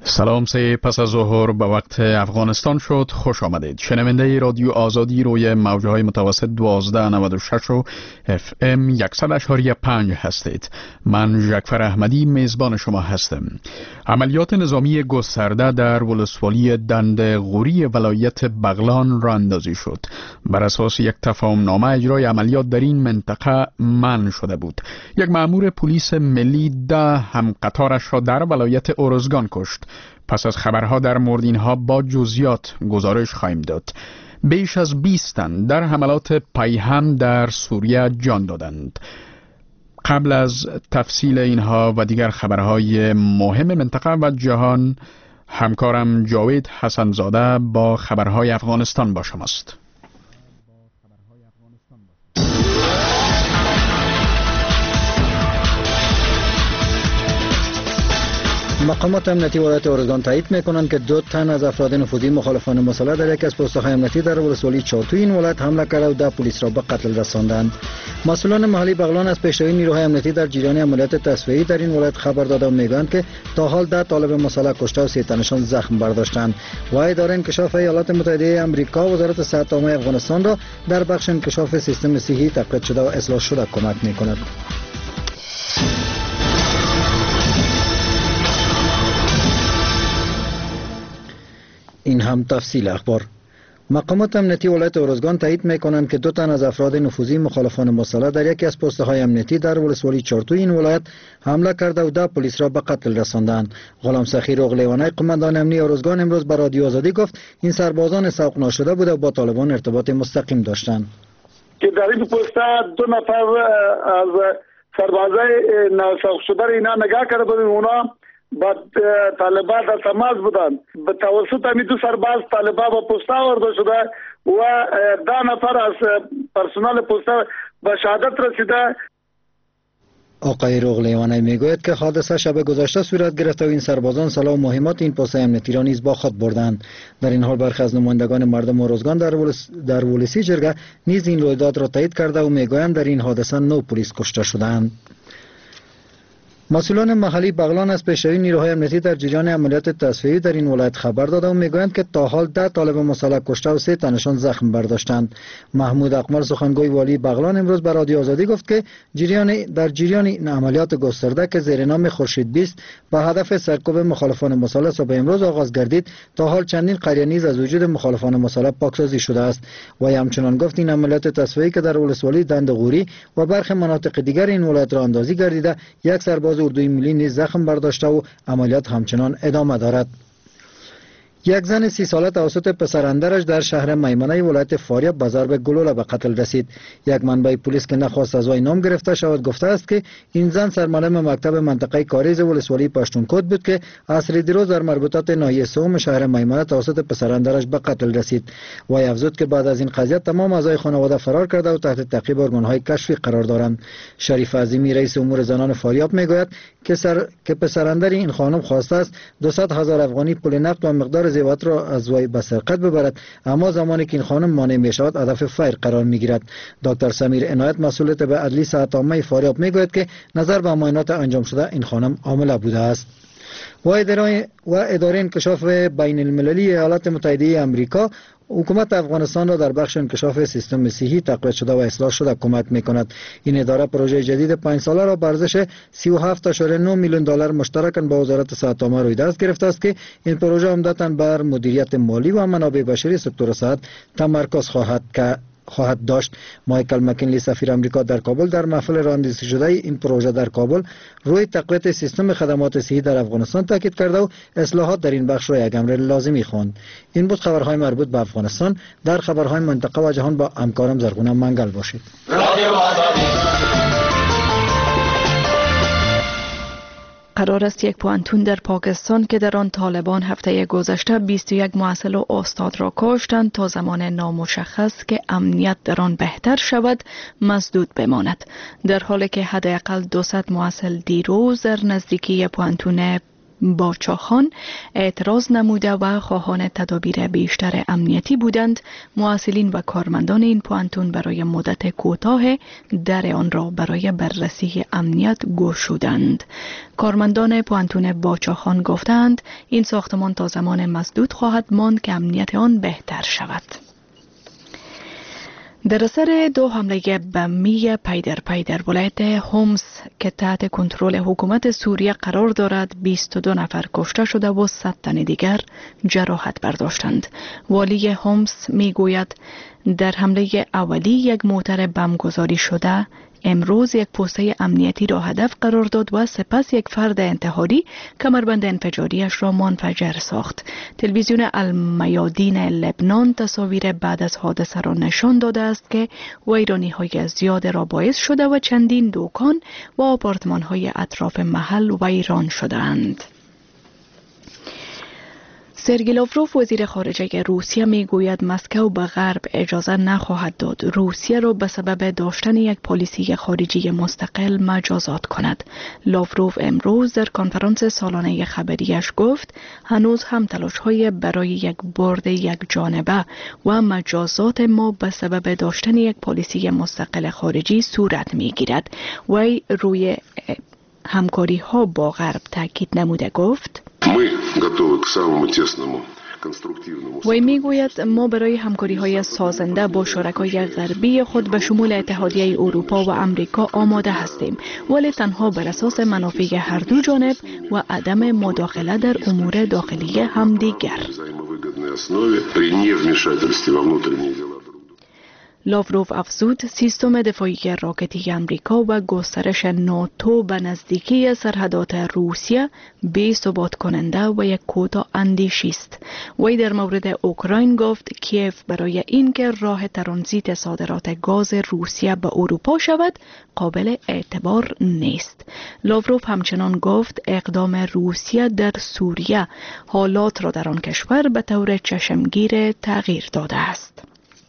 سلام، سه پس از ظهر به وقت افغانستان شد. خوش آمدید. شنونده رادیو آزادی روی موجهای متوسط 1296 و FM 100.5 هستید. من ژکفر احمدی میزبان شما هستم. عملیات نظامی گسترده در ولسوالی دنده غوری ولایت بغلان راه اندازی شد. بر اساس یک تفاهمنامه اجرای عملیات در این منطقه منع شده بود. یک مأمور پلیس ملی 10 هم قطارش را در ولایت ارزگان کشت. پس از خبرها در مورد اینها با جزئیات گزارش خواهیم داد. بیش از 20 تن در حملات پیهم در سوریه جان دادند. قبل از تفصیل اینها و دیگر خبرهای مهم منطقه و جهان، همکارم جاوید حسنزاده با خبرهای افغانستان با شماست. مقامات امنیتی ولایت ارزگان تایید میکنند که 2 تن از افراد نفوذی مخالفان مسلح در یکی از پست‌های امنیتی در ولسوالی چارتوی این ولایت حمله کرده و 10 پلیس را به قتل رساندند. مسئولان محلی بغلان از پیشروی نیروهای امنیتی در جریان عملیات تصفیه‌ای در این ولایت خبر داده و میگویند که تا حال 10 طالب مسلح کشته و 3 تنشان زخم برداشتند. و اداره انکشاف ایالات متحده آمریکا وزارت صحت عامه افغانستان را در بخش انکشاف سیستم صحی تقویت شده و اصلاح شده کمک میکند. این هم تفصیل اخبار. مقامات امنیتی ولایت ارزگان تایید میکنند که 2 تن از افراد نفوذی مخالفان مسلح در یکی از پست‌های امنیتی در ولسوالی چارتوی این ولایت حمله کرده و 10 پلیس را به قتل رساندند. غلام سخی رغلیوانی قماندان امنیتی ارزگان امروز به رادیو آزادی گفت این سربازان سوق ناشده بوده و با طالبان ارتباط مستقیم داشتند. که در این پست 2 نفر از سربازای ناسوق شده اینا نگاه کرده بودن، اونا با طالبان در تماس بودن. به توسط همین 2 سرباز طالبان با پستا ورده شده و 10 نفر از پرسنل پستا به شهادت رسیده. آقای رغلیوانی میگوید که حادثه شب گذشته صورت گرفته و این سربازان سلاح و مهمات این پست امنیتی را نیز با خود بردند. در این حال برخی از نمایندگان مردم ارزگان در ولسی جرگه نیز این رویداد را تایید کرده و میگویند در این حادثه 9 پلیس کشته شدند. مسئولان محلی بغلان از پیشروی نیروهای امنیتی در جریان عملیات تصفیه‌ای در این ولایت خبر داده و میگویند که تا حال 10 طالب مسلح کشته و 3 تنشان زخم برداشتند. محمود اقمل سخنگوی والی بغلان امروز به رادیو آزادی گفت که در جریان این عملیات گسترده که زیر نام خورشید 20 با هدف سرکوب مخالفان مسلح صبح امروز آغاز گردید، تا حال چندین قریه نیز از وجود مخالفان مسلح پاکسازی شده است. و همچنان گفت این عملیات تصفیه‌ای که در ولسوالی دنده غوری و برخی مناطق دیگر این ولایت را اندازی گردیده، یک سرباز اردوی ملی نیز زخم برداشته و عملیات همچنان ادامه دارد. یک زن 30 ساله توسط پسراندرش در شهر میمنه ولایت فاریاب به ضرب گلوله به قتل رسید. یک منبع پلیس که نخواست از وی نام گرفته شود گفته است که این زن سرمعلم مکتب منطقه کاریز ولسوالی پشتونکوت بود که عصر دیروز در مربوطات ناحیه سوم شهر میمنه توسط پسراندرش به قتل رسید. وی افزود که بعد از این قضیه تمام اعضای خانواده فرار کرده و تحت تعقیب ارگان‌های کشفی قرار دارند. شریف عظیمی رئیس امور زنان فاریاب میگوید که پسراندر این خانم خواسته است 200,000 افغانی پول نقد و مقدار زیورات را از وی به سرقت ببرد، اما زمانی که این خانم مانع می شود هدف فیر قرار می گیرد. دکتر سمیر عنایت مسئول طب عدلی صحت عامه فاریاب می گوید که نظر به معاینات انجام شده این خانم حامله بوده است. و اداره انکشاف بین المللی ایالات متحده آمریکا حکومت افغانستان را در بخش انکشاف سیستم صحی تقویت شده و اصلاح شده کمک می‌کند. این اداره پروژه جدید 5 ساله را به ارزش 37.9 میلیون دلار مشترکاً با وزارت صحت عامه روی دست گرفته است که این پروژه عمدتاً بر مدیریت مالی و منابع بشری سکتور صحت تمرکز خواهد داشت. مایکل مکینلی سفیر آمریکا در کابل در محفل راهاندازی شده این پروژه در کابل روی تقویت سیستم خدمات صحی در افغانستان تاکید کرده و اصلاحات در این بخش را یک امر لازمی خواند. این بود خبرهای مربوط به افغانستان. در خبرهای منطقه و جهان با همکارم زرغونه منگل باشید. قرار است یک پوانتون در پاکستان که در آن طالبان هفته گذشته 21 معسل و استاد را کشتند تا زمان نامشخص که امنیت در آن بهتر شود مسدود بماند، در حالی که حداقل 200 معسل دیروز در نزدیکی پوانتون باچاخان اعتراض نموده و خواهان تدابیر بیشتر امنیتی بودند. محصلین و کارمندان این پوانتون برای مدت کوتاه در آن را برای بررسی امنیت گشودند. کارمندان پوانتون باچاخان گفتند این ساختمان تا زمان مسدود خواهد ماند که امنیت آن بهتر شود. در اثر 2 حمله بمی پی در پی در ولایت هومس که تحت کنترل حکومت سوریه قرار دارد 22 نفر کشته شده و 100 تن دیگر جراحت برداشتند. والی هومس می گوید در حمله اولی یک موتر بم گذاری شده امروز یک پوسته امنیتی را هدف قرار داد و سپس یک فرد انتحاری کمربند انفجاریش را منفجر ساخت. تلویزیون المیادین لبنان تصاویر بعد از حادثه را نشان داده است که ویرانی‌های زیاد را باعث شده و چندین دکان و آپارتمان‌های اطراف محل ویران شده‌اند. سرگئی لاوروف وزیر خارجه روسیه می گوید مسکو به غرب اجازه نخواهد داد روسیه را به سبب داشتن یک پالیسی خارجی مستقل مجازات کند. لاوروف امروز در کنفرانس سالانه خبریش گفت هنوز هم تلاش‌های برای یک برد یک جانبه و مجازات ما به سبب داشتن یک پالیسی مستقل خارجی صورت می گیرد. وی روی همکاری ها با غرب تاکید نموده گفت وی می گوید ما برای همکاری های سازنده با شرکای غربی خود به شمول اتحادیه اروپا و امریکا آماده هستیم، ولی تنها بر اساس منافع هر دو جانب و عدم مداخله در امور داخلی همدیگر. لاوروف افزود سیستم دفاعی راکتی امریکا و گسترش ناتو به نزدیکی سرحدات روسیه بی ثبات کننده و یک کوتاه اندیشی است. وی در مورد اوکراین گفت کیف برای اینکه راه ترانزیت صادرات گاز روسیه به اروپا شود قابل اعتبار نیست. لاوروف همچنان گفت اقدام روسیه در سوریه حالات را در آن کشور به طور چشمگیر تغییر داده است.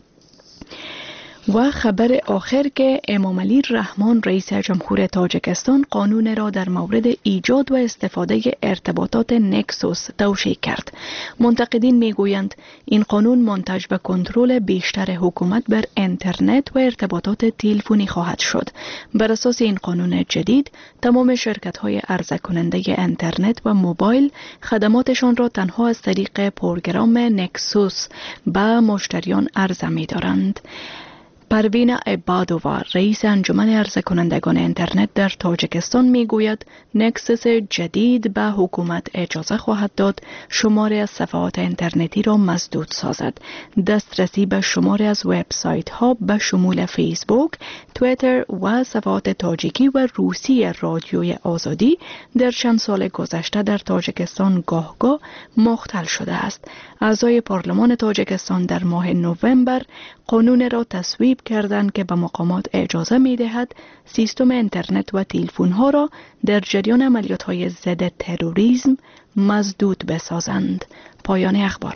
و خبر آخر که امام علی رحمان رئیس جمهور تاجیکستان قانون را در مورد ایجاد و استفاده ارتباطات نکسوس توشیح کرد. منتقدین میگویند این قانون منتج به کنترل بیشتر حکومت بر اینترنت و ارتباطات تلفنی خواهد شد. بر اساس این قانون جدید تمام شرکت‌های عرضه کننده اینترنت و موبایل خدماتشان را تنها از طریق پروگرام نکسوس به مشتریان عرضه می‌دارند. پروین عبادووا رئیس انجمن عرضه کنندگان اینترنت در تاجیکستان میگوید نکسس جدید به حکومت اجازه خواهد داد شماری از صفحات اینترنتی را مسدود سازد. دسترسی به شماری از وبسایت ها به شمول فیسبوک، توییتر و صفحات تاجیکی و روسی رادیوی آزادی در چند سال گذشته در تاجیکستان گاه مختل شده است. اعضای پارلمان تاجیکستان در ماه نوامبر قانون را تصویب کردند که به مقامات اجازه می دهد سیستم اینترنت و تلفن ها را در جریان عملیات های ضد تروریسم مسدود بسازند. پایان اخبار.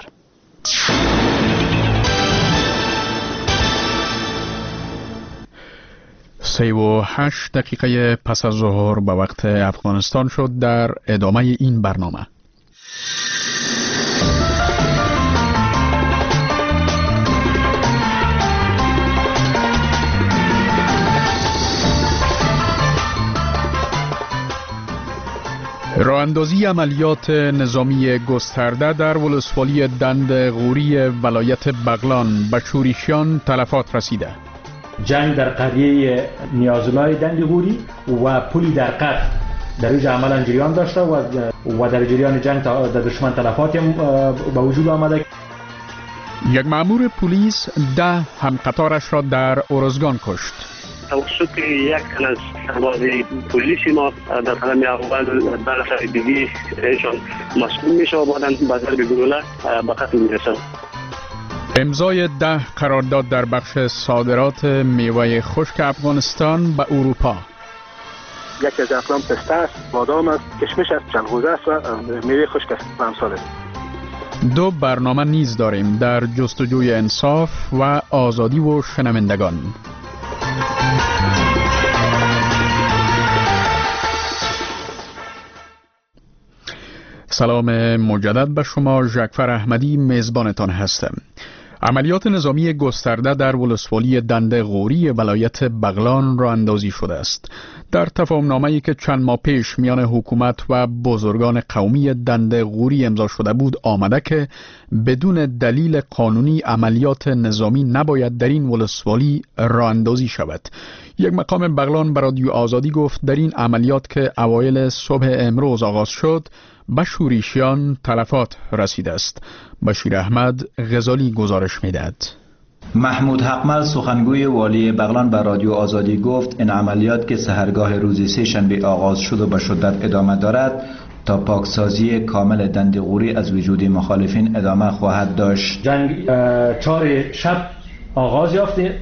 38 دقیقه پس از ظهر به وقت افغانستان شد. در ادامه این برنامه راه‌اندازی عملیات نظامی گسترده در ولسوالی دند غوری ولایت بغلان به شورشیان تلفات رسیده. جنگ در قریه نیازلای دند غوری و پلی در قط در اینجا عملا جریان داشته و در جریان جنگ در دشمن تلفات به وجود آمده. یک مأمور پلیس 10 همقطارش را در ارزگان کشت. توسط یک تن از سربازی پلیس ما در قدم اول برای دیگه ایشان مسئول میشه و بعداً به ضرب گلوله به قتل میرسند. امضای 10 قرارداد در بخش صادرات میوه خشک افغانستان به اروپا. یکی از اقلام پسته است، بادام است، کشمش است، چلغوزه است و میوه خشک است و امثال. 2 برنامه نیز داریم در جستجوی انصاف و آزادی و شنوندگان. سلام مجدد به شما. ژکفر احمدی میزبانتان هستم. عملیات نظامی گسترده در ولسوالی دنده غوری ولایت بغلان راه اندازی شده است. در تفاهمنامه‌ای که چند ماه پیش میان حکومت و بزرگان قومی دنده غوری امضا شده بود آمده که بدون دلیل قانونی عملیات نظامی نباید در این ولسوالی راه اندازی شود. یک مقام بغلان به رادیو آزادی گفت در این عملیات که اوایل صبح امروز آغاز شد به شورشیان تلفات رسیده است. بشیر احمد غزالی گزارش می‌دهد. محمود حقمل سخنگوی والی بغلان به رادیو آزادی گفت این عملیات که سحرگاه روز سه شنبه آغاز شد و به شدت ادامه دارد تا پاکسازی کامل دنده غوری از وجود مخالفین ادامه خواهد داشت. جنگ 4 شب آغاز یافته.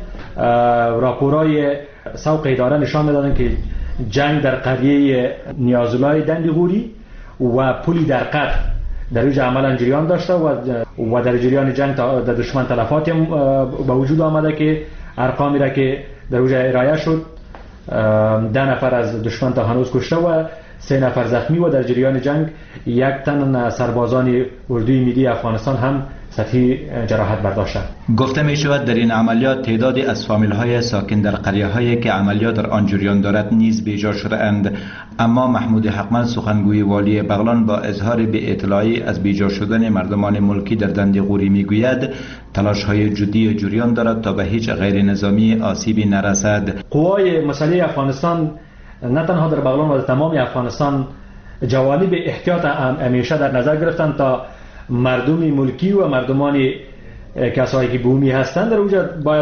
راپورای سوق اداره نشان می‌دادند که جنگ در قریه نیازلای دنده غوری و پلی در قط در اینجا عملا جریان داشته و در جریان جنگ در دشمن تلفات به وجود آمده که ارقامی را که در اینجا ارائه شد 10 نفر از دشمن تا هنوز کشته و 3 نفر زخمی و در جریان جنگ 1 تن سربازان اردوی ملی افغانستان هم سطحی جراحت برداشتند. گفته می شود در این عملیات تعدادی از فامیل های ساکن در قریه هایی که عملیات در آن جریان دارد نیز بیجا شده اند. اما محمود حقمل سخنگوی والی بغلان با اظهار بی اطلاعی از بیجا شدن مردمان ملکی در دنده غوری می گوید تلاش های جدی جریان دارد تا به هیچ غیر نظامی آسیبی نرسد. قوای مسلح افغانستان نه تنها در بغلان و در تمام افغانستان جوانب احتیاط همیشه در نظر گرفتند تا مردم ملکی و مردمان کسایی که بومی هستند در اونجا باید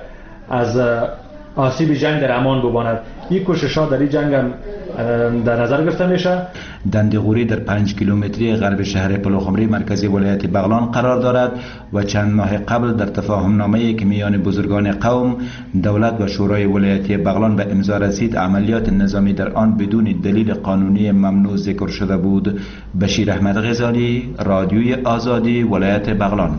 از آسیب جنگ در امان بماند. این کوشش‌ها در این جنگ هم در نظر گرفته میشه. دنده غوری در 5 کیلومتری غرب شهر پلوخمری مرکزی ولایت بغلان قرار دارد و چند ماه قبل در تفاهمنامه‌ای که میان بزرگان قوم، دولت و شورای ولایتی بغلان به امضا رسید عملیات نظامی در آن بدون دلیل قانونی ممنوع ذکر شده بود. بشیر احمد غزالی، رادیوی آزادی، ولایت بغلان.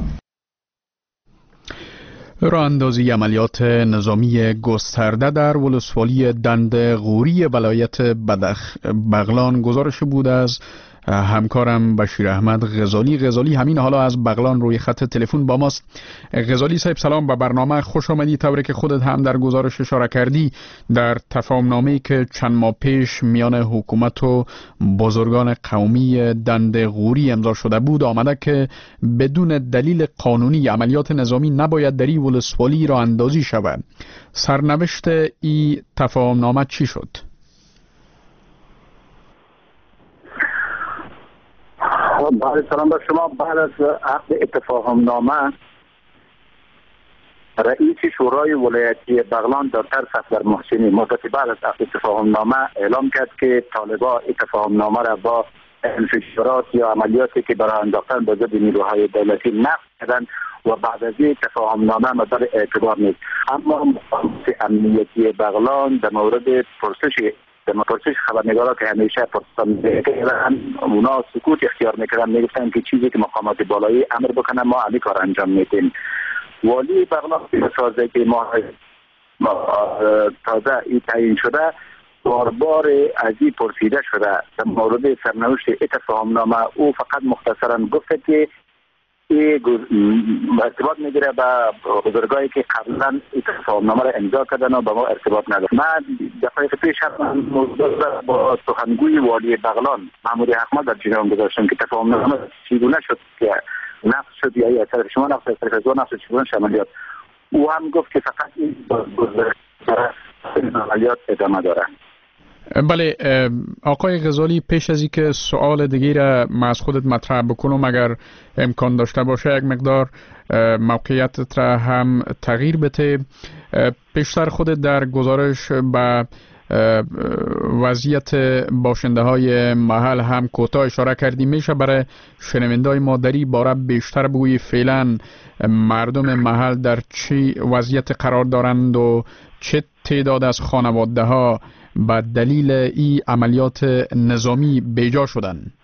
راه اندازی عملیات نظامی گسترده در ولسوالی دنده غوری ولایت بغلان گزارش بود از همکارم بشیر احمد غزالی همین حالا از بغلان روی خط تلفن با ماست. غزالی صاحب سلام، به برنامه خوش آمدی. طوری که خودت هم در گزارش اشاره کردی در تفاهمنامه‌ای که چند ماه پیش میان حکومت و بزرگان قومی دنده غوری امضا شده بود آمده که بدون دلیل قانونی عملیات نظامی نباید در این ولسوالی راه اندازی شود. سرنوشت این تفاهمنامه چی شد؟ بعد سلام بر شما. بعد از عقد اتفاقنامه رئیس شورای ولایتی بغلان دکتر صفدر محسنی مدت بعد از عقد اتفاقنامه اعلام کرد که طالبان اتفاقنامه را با انفجارات یا عملیاتی که برای انداختن به ضد نیروهای دولتی نقض کردند و بعد از این تفاهمنامه مدار اعتبار نیست. اما مقامات امنیتی بغلان در مورد پرسش خبرنگارا که همیشه پرسان میکردن اونا سکوت اختیار میکردن، میگفتن که چیزی که مقامات بالایی امر بکنن ما همین کار انجام میدیم. والی بغلان سازه که ما تازه این تعیین شده بار از این پرسیده شده در مورد سرنوشت تفاهمنامه. او فقط مختصرا گفت که ارتباط میگیره با بزرگایی که قبلا تفاهمنامه را امضا کردن و با ما ارتباط نداره. من دفعه پیش هم با سخنگوی والی بغلان محمود حقمل در جریان گذاشتم که تفاهمنامه چگونه شد که نقض شد یا از طرف شما نقض، از طرف نقض چگونه عملیات. او هم گفت که فقط این عملیات ادامه داره. بله آقای غزالی، پیش از اینکه سوال دیگه را ما از خودت مطرح بکنم اگر امکان داشته باشه یک مقدار موقعیتت را هم تغییر بده. پیشتر خودت در گزارش به وضعیت باشنده های محل هم کوتاه اشاره کردی. میشه برای شنوندای ما دری باره بیشتر بگویی فعلا مردم محل در چی وضعیت قرار دارند و چه تعداد از خانواده ها به دلیل این عملیات نظامی بیجا شدند؟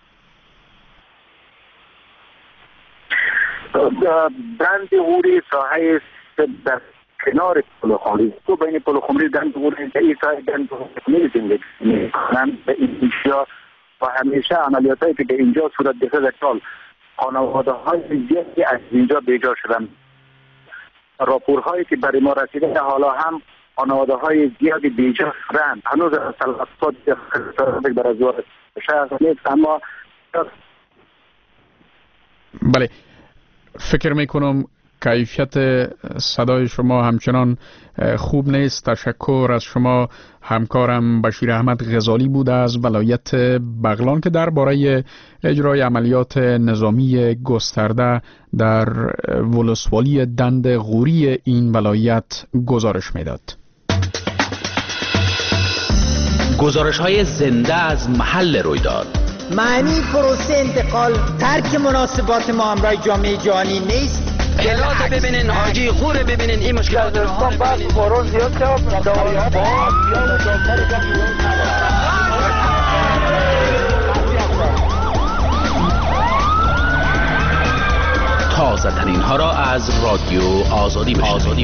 دنده غوری ساحه در کنار پلوخمری، تو بین پلوخمری دنده غوری در این ساحه دنده غوری زندگی میکنند. به اینجا و همیشه عملیاتی که به اینجا صورت گرفته در سال خانواده های زیادی از اینجا بیجا شدن. راپورهایی که برای ما رسیده حالا هم خانواده های زیادی بیجا شدن. هنوز تلفات برای زوار شهر نیست، اما بله، فکر میکنم کیفیت صدای شما همچنان خوب نیست. تشکر از شما. همکارم بشیر احمد غزالی بوده از ولایت بغلان که درباره اجرای عملیات نظامی گسترده در ولسوالی دند غوری این ولایت گزارش میداد. گزارش‌های زنده از محل رویداد. معنی پروسه انتقال ترک مناسبات ما همراه جامعه جهانی نیست. گلات ببینین، حاجی غور ببینین، این مشکلات داستان بس بارون زیاد شد. تازه ترین ها را از رادیو آزادی بشنوید.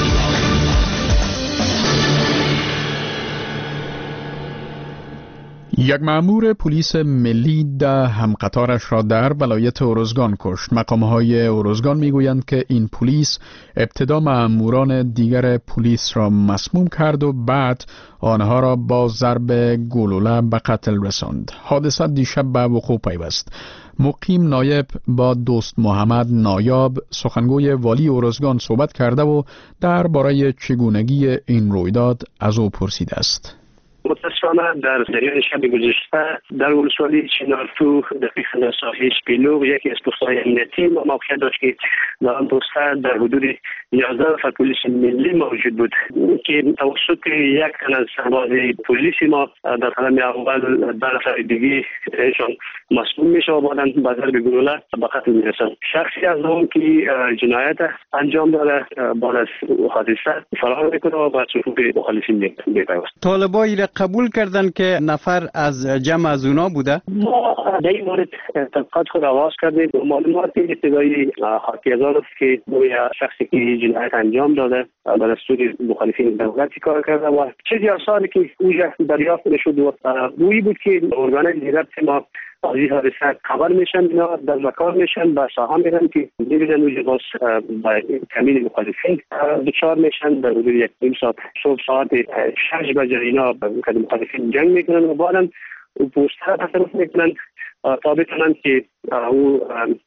یک مأمور پلیس ملی ده همقطارش را در ولایت ارزگان کشت. مقام‌های ارزگان میگویند که این پلیس ابتدا مأموران دیگر پلیس را مسموم کرد و بعد آنها را با ضرب گلوله به قتل رساند. حادثه دیشب به وقوع پیوست. مقیم نایب با دوست محمد نایاب سخنگوی والی ارزگان صحبت کرده و درباره چگونگی این رویداد از او پرسیده است. متاسفانه در جریان شب گذشته در ولسوالی چنارتو دقیقاً ساحل پیلو یکی از پست‌های امنیتی موقعیت داشت که در آن پست در حدود 11 نفر پلیس ملی موجود بود که توسط یک تن از سرباز پلیس ما در قدم اول 2 نفر دیگه ایشان مسموم میشه و بعداً با ضرب گلوله به قتل میرسند. شخصی از اون که جنایت انجام داده بعد از حادثه فرار میکنه و با صفوف مخالفین میپیوست. طالبایی قبول کردن که نفر از جمع از اونا بوده؟ ما در این مورد تحقیقات خود آغاز کردیم. معلومات ابتدایی حاکی از آن است که گویا شخصی که جنایت انجام داده به دستور مخالفین دولتی کار کرده و چیزی آثاری که اوجا دریافت شد و گویی بود که ارگانهای ضبط ما از این حادثه خبر میشن، اینا در مکان میشن به ساحه میرن که میبینن اوجا باز با کمین مخالفین دچار میشن. در حدود 1 ساعت صبح ساعت 6 بجه اینا با مخالفین جنگ میکنن و بعدا او پوستر تصرف میکنن تا بتونن که او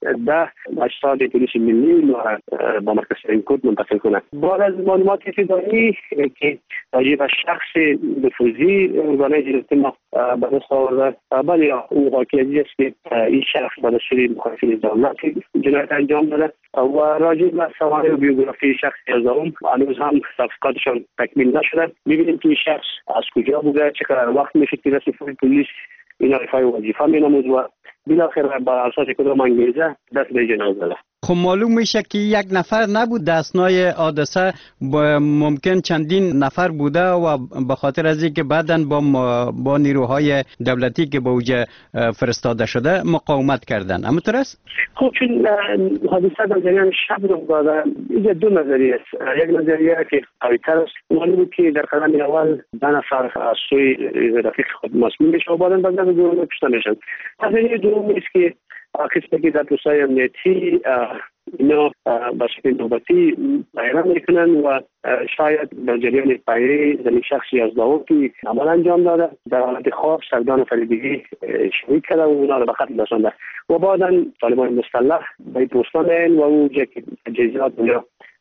10 اجساد پلیس ملی با مرکز سرینکوت منتقل کنند. بعد از معلومات ابتدایی که راجع به شخص نفوذی ارگانهای جنایتی ما به دست آورده، بله او حاکیتی است که این شخص به دستور مخالفین دولت جنایت انجام داده و راجع به سوابق بیوگرافی شخصی از اون هنوز هم تحقیقاتشان تکمیل نشده. می‌بینیم که این شخص از کجا بوده، چقدر وقت میشه که رسید پلیس اینا رفای وظیفه مینمود و بالاخره با اساس کدام انگیزه دست به جنازه داده. خب معلوم میشه که یک نفر نبود، دستنای حادثه ممکن چندین نفر بوده و به خاطر از اینکه بعداً با نیروهای دولتی که به اوجه فرستاده شده مقاومت کردن. همونطور است؟ خب چون حادثه در جریان شب رخ داده، اینجا 2 نظریه است. یک نظریه که قوی‌تر است، معلوم بود که در قدم اول 2 نفر از سوی رفیق خود مسموم میشه و بعداً بعد از گروه کشته میشن. نظریه دوم است که کسی که در پست‌های امنیتی اینا به شکل نوبتی بیان میکنن و شاید در جریان پیری زمین شخصی از داور که عمل انجام داده در حالت خواب سردان فریدگی شریک کرده و اونا رو به قتل رسانده و بعدا طالبان مسلح به پستان این و اونجا که تجهیزات یا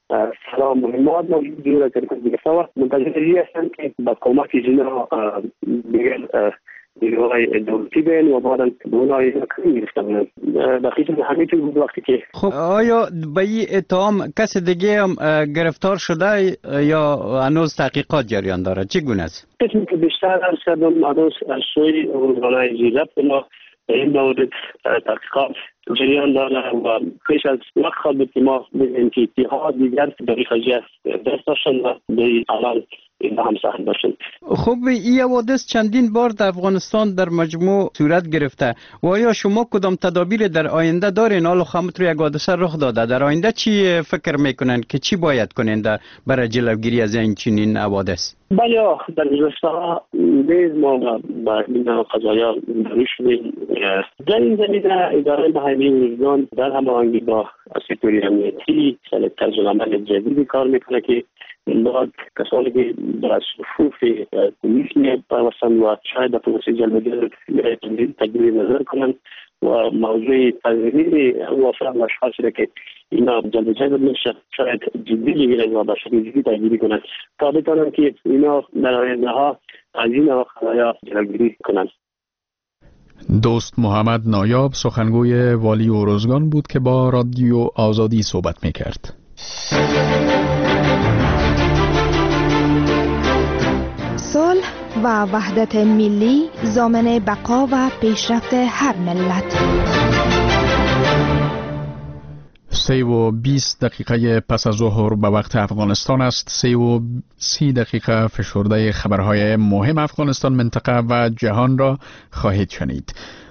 سلام مهمات موجود دور ترکت بگفته و منتظری هستند که با کمک اینا دیگر نیروهای دولتی بین و بعدا به اونها کمی میرفتن. دقیقا همین طور بود وقتی که خب آیا به این اتهام کس دیگه هم گرفتار شده یا هنوز تحقیقات جریان داره؟ چگونه است؟ قسمی که بیشتر از کردم هنوز از سوی ارگانهای ضبط ما این مورد تحقیقات جریان داره و پیش از وقت خواهد بود که ما ببینیم که اتحاد دیگر در خارج دست داشتن و به عمل اینا هم سهم داشتن. خب این حوادث چندین بار در افغانستان در مجموع صورت گرفته و آیا شما کدام تدابیر در آینده دارین؟ حالا همونطور یک حادثه رخ داده، در آینده چی فکر میکنن که چی باید کنین برای جلوگیری از این چنین حوادث؟ بله، در گذشته نیز ما با این قضایا روبرو شدیم. در این زمینه اداره محلی وجدان در هماهنگی با سکتور امنیتی طرز عمل جدیدی کار میکنه که ما کسانی که در صفوف پلیس میپیوستند و شاید در پروسه جلبگیری تجدید نظر کنند و موضوع تغییر او افراد و اشخاصی را که اینا جلب میشه شاید جدی بگیرند و به شکل جدی تغییر کنند تا بتوانند که اینا در آینده ها از این خطایا جلوگیری کنند. دوست محمد نایاب سخنگوی والی اروزگان بود که با رادیو آزادی صحبت میکرد. صلح و وحدت ملی ضامن بقا و پیشرفت هر ملت. 3:20 پس از ظهر به وقت افغانستان است. 3:30 فشرده خبرهای مهم افغانستان، منطقه و جهان را خواهید شنید.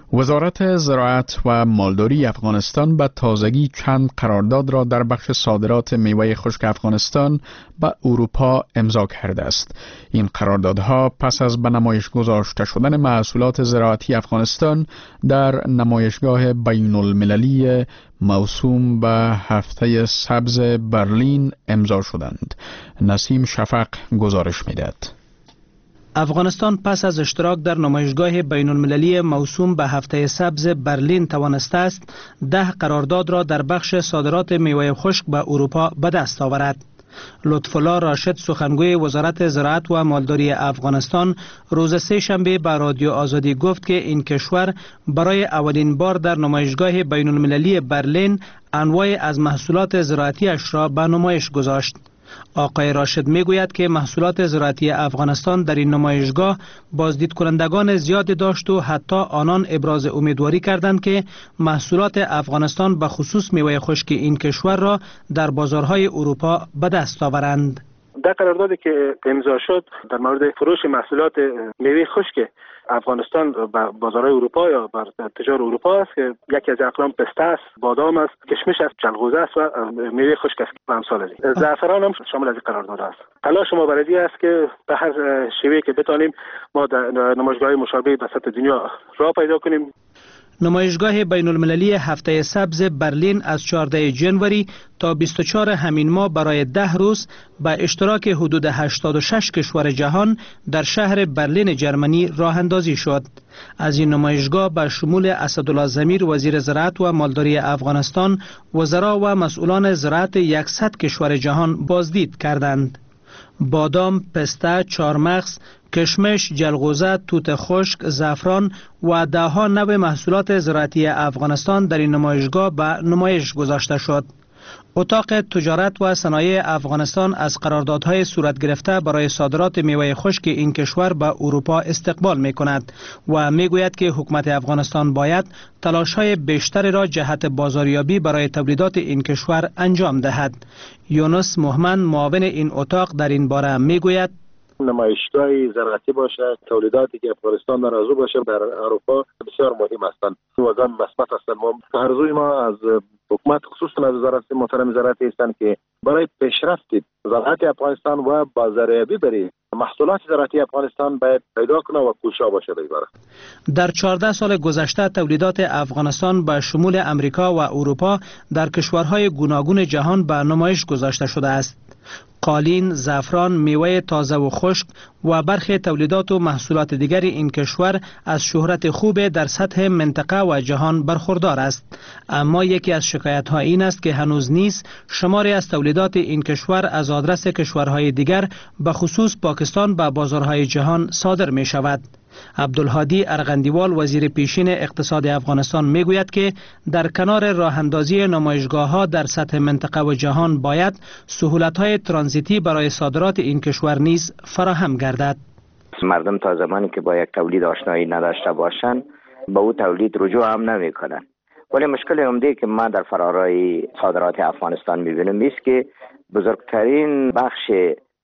وزارت زراعت و مالداری افغانستان به تازگی چند قرارداد را در بخش صادرات میوه خشک افغانستان به اروپا امضا کرده است. این قراردادها پس از به نمایش گذاشته شدن محصولات زراعتی افغانستان در نمایشگاه بین المللی موسوم به هفته سبز برلین امضا شدند. نسیم شفق گزارش می‌دهد. افغانستان پس از اشتراک در نمایشگاه بین المللی موسوم به هفته سبز برلین توانسته است 10 قرارداد را در بخش صادرات میوه خشک به اروپا به دست آورد. لطف‌الله راشد سخنگوی وزارت زراعت و مالداری افغانستان روز سه‌شنبه به رادیو آزادی گفت که این کشور برای اولین بار در نمایشگاه بین المللی برلین انواع از محصولات زراعتیش را به نمایش گذاشت. آقای راشد میگوید که محصولات زراعتی افغانستان در این نمایشگاه بازدید کنندگان زیادی داشت و حتی آنان ابراز امیدواری کردند که محصولات افغانستان به خصوص میوه خشک این کشور را در بازارهای اروپا به دست آورند. در قراردادی که امضا شد در مورد فروش محصولات میوه خشک افغانستان به بازارهای اروپا یا بر تجار اروپا است که یکی از اقلام پسته است، بادام است، کشمش است، چلغوزه است و میوه خشک است و امثال از این. زعفران هم شامل از این قرارداد است. تلاش ما برای این است که به هر شیوهی که بتانیم ما در نمایشگاه مشابه در سطح دنیا راه پیدا کنیم. نمایشگاه بین المللی هفته سبز برلین از 14 جنوری تا 24 همین ماه برای 10 روز به اشتراک حدود 86 کشور جهان در شهر برلین جرمنی راه اندازی شد. از این نمایشگاه به شمول اسدالله ضمیر وزیر زراعت و مالداری افغانستان، وزرا و مسئولان زراعت 100 کشور جهان بازدید کردند. بادام، پسته، چارمغز، کشمش، جلغوزه، توت خشک، زعفران و دهها نوع محصولات زراعتی افغانستان در این نمایشگاه به نمایش گذاشته شد. اتاق تجارت و صنایع افغانستان از قراردادهای صورت گرفته برای صادرات میوه خشک این کشور به اروپا استقبال می کند و می گوید که حکومت افغانستان باید تلاش‌های بیشتری را جهت بازاریابی برای تولیدات این کشور انجام دهد. یونس محمد معاون این اتاق در این باره می گوید نمایشگاه زراعتی باشه، تولیداتی که افغانستان آرزو باشه در اروپا بسیار مهم هستند. وزن مثبت هستند. ما آرزوی ما از حکومت خصوصا از وزارت محترم زراعتی هستند که برای پیشرفت زراعت افغانستان و بازاریابی برای محصولات زراعتی افغانستان باید پیدا کنه و کوشا باشه. در 14 سال گذشته تولیدات افغانستان به شمول امریکا و اروپا در کشورهای گوناگون جهان به نمایش گذاشته شده است. قالین، زعفران، میوه تازه و خشک و برخی تولیدات و محصولات دیگر این کشور از شهرت خوب در سطح منطقه و جهان برخوردار است. اما یکی از شکایت‌ها این است که هنوز نیز شماری از تولیدات این کشور از آدرس کشورهای دیگر به خصوص پاکستان به بازارهای جهان صادر می شود. عبدالهادی ارغندیوال وزیر پیشین اقتصاد افغانستان میگوید که در کنار راه اندازی نمایشگاه‌ها در سطح منطقه و جهان باید سهولت‌های ترانزیتی برای صادرات این کشور نیز فراهم گردد. مردم تا زمانی که با یک تولید آشنایی نداشته باشند به او تولید رجوع هم نمی‌کنند. ولی مشکل عمده که ما در فرارای صادرات افغانستان می‌بینیم است که بزرگترین بخش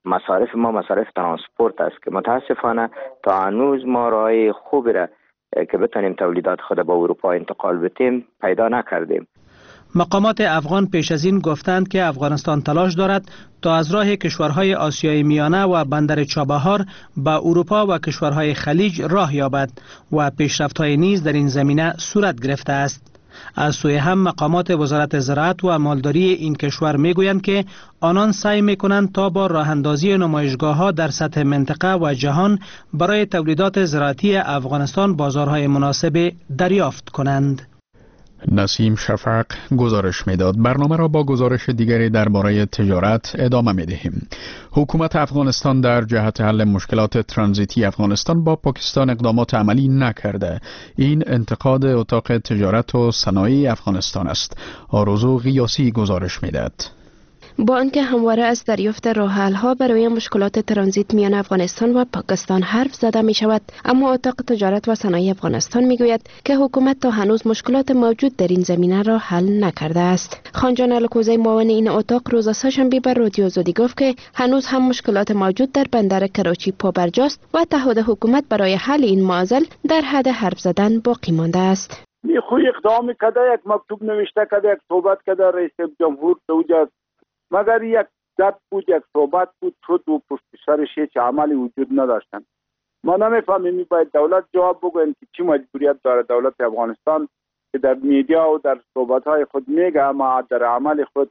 مصارف ما مصارف ترانسپورت است که متاسفانه تا هنوز ما راه خوبی را که بتونیم تولیدات خود به اروپا انتقال بدیم پیدا نکردیم. مقامات افغان پیش از این گفتند که افغانستان تلاش دارد تا از راه کشورهای آسیای میانه و بندر چابهار به اروپا و کشورهای خلیج راه یابد و پیشرفت‌های نیز در این زمینه صورت گرفته است. از سوی هم مقامات وزارت زراعت و مالداری این کشور میگویند که آنان سعی میکنند تا با راه اندازی نمایشگاه‌ها در سطح منطقه و جهان برای تولیدات زراعتی افغانستان بازارهای مناسب دریافت کنند. نسیم شفق گزارش میداد. برنامه را با گزارش دیگری درباره تجارت ادامه میدهیم. حکومت افغانستان در جهت حل مشکلات ترانزیتی افغانستان با پاکستان اقدامات عملی نکرده. این انتقاد اتاق تجارت و صنایع افغانستان است. آرزو غیاسی گزارش میداد. با آنکه همواره از دریافت راه حل‌ها برای مشکلات ترانزیت میان افغانستان و پاکستان حرف زده می شود، اما اتاق تجارت و صنایع افغانستان می گوید که حکومت تا هنوز مشکلات موجود در این زمینه را حل نکرده است. خانجان الکوزی معاون این اتاق روز سه‌شنبه بر رادیو آزادی گفت که هنوز هم مشکلات موجود در بندر کراچی پابرجاست و تعهد حکومت برای حل این معضل در حد حرف زدن باقی مانده است. خوی اقدام کرده، یک مکتوب نوشته کرده، یک صحبت کرده رئیس جمهور دوجا، مگر یک داد بود، یک صحبت بود، شد و پشت سرش هیچ عملی وجود نداشتن. ما نمیفهمیم باید دولت جواب بگوین که چی مجبوریت داره دولت افغانستان که در میدیا و در صحبت‌های خود میگه اما در عمل خود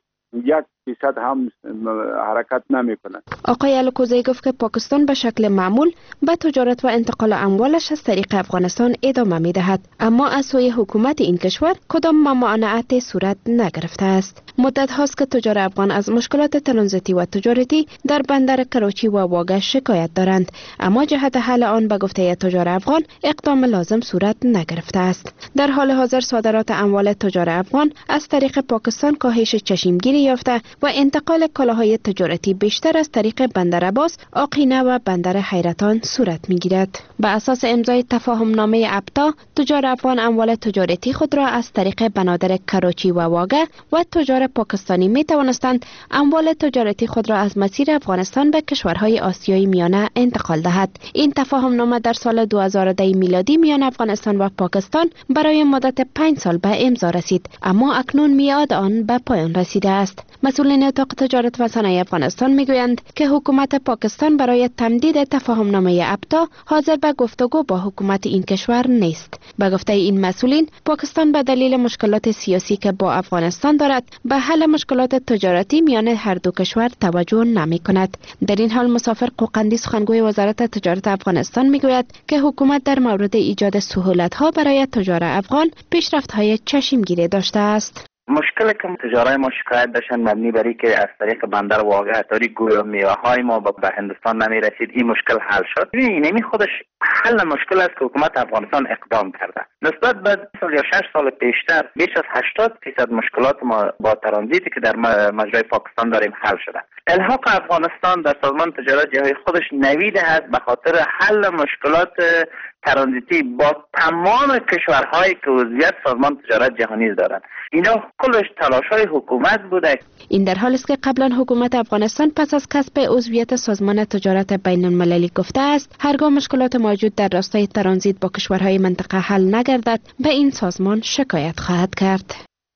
1% هم حرکت نمیکنه. آقای الکوزی گفت که پاکستان به شکل معمول به تجارت و انتقال اموالش از طریق افغانستان ادامه میدهد، اما از سوی حکومت این کشور کدام ممانعت صورت نگرفته است. مدت هاست که تجار افغان از مشکلات ترانزیتی و تجارتی در بندر کراچی و واگه شکایت دارند، اما جهت حل آن به گفته تجار افغان اقدام لازم صورت نگرفته است. در حال حاضر صادرات اموال تجار افغان از طریق پاکستان کاهش چشمگیری یافته و انتقال کالاهای تجارتی بیشتر از طریق بندر عباس، آقینه و بندر حیرتان صورت میگیرد. به اساس امضای تفاهم نامه ابتا، تجار افغان اموال تجارتی خود را از طریق بنادر کراچی و واگه و تجار پاکستانی می توانستند اموال تجارتی خود را از مسیر افغانستان به کشورهای آسیای میانه انتقال دهد. این تفاهم نامه در سال 2010 میلادی میان افغانستان و پاکستان برای مدت 5 سال به امضا رسید، اما اکنون میعاد آن به پایان رسیده است. مسئولین اتاق تجارت و صنایع افغانستان میگویند که حکومت پاکستان برای تمدید تفاهم نامه ابتا حاضر به گفتگو با حکومت این کشور نیست. به گفته این مسئولین، پاکستان به دلیل مشکلات سیاسی که با افغانستان دارد به حل مشکلات تجارتی میان هر دو کشور توجه نمی کند. در این حال مسافر قوقندی سخنگوی وزارت تجارت افغانستان میگوید که حکومت در مورد ایجاد سهولت‌ها برای تجار افغان پیشرفت‌های چشمگیری داشته است. مشکلی که تجارای ما شکایت داشتن مبنی بر اینکه از طریق بندر واگه طوری گویا میوه‌های ما به هندوستان نمی رسید، این مشکل حل شد. اینمی خودش حل مشکل است که حکومت افغانستان اقدام کرده. نسبت به 6 سال پیشتر بیش از 80% مشکلات ما با ترانزیتی که در مجرای پاکستان داریم حل شده. الحاق افغانستان در سازمان تجارت جهانی خودش نویده است به خاطر حل مشکلات ترانزیتی با تمام کشورهایی که عضویت سازمان تجارت جهانی دارند. اینا کلش تلاش‌های حکومت بوده. این در حالی است که قبلا حکومت افغانستان پس از کسب عضویت سازمان تجارت بین المللی گفته است هرگاه مشکلات موجود در راستای ترانزیت با کشورهای منطقه حل نگردد به این سازمان شکایت خواهد کرد.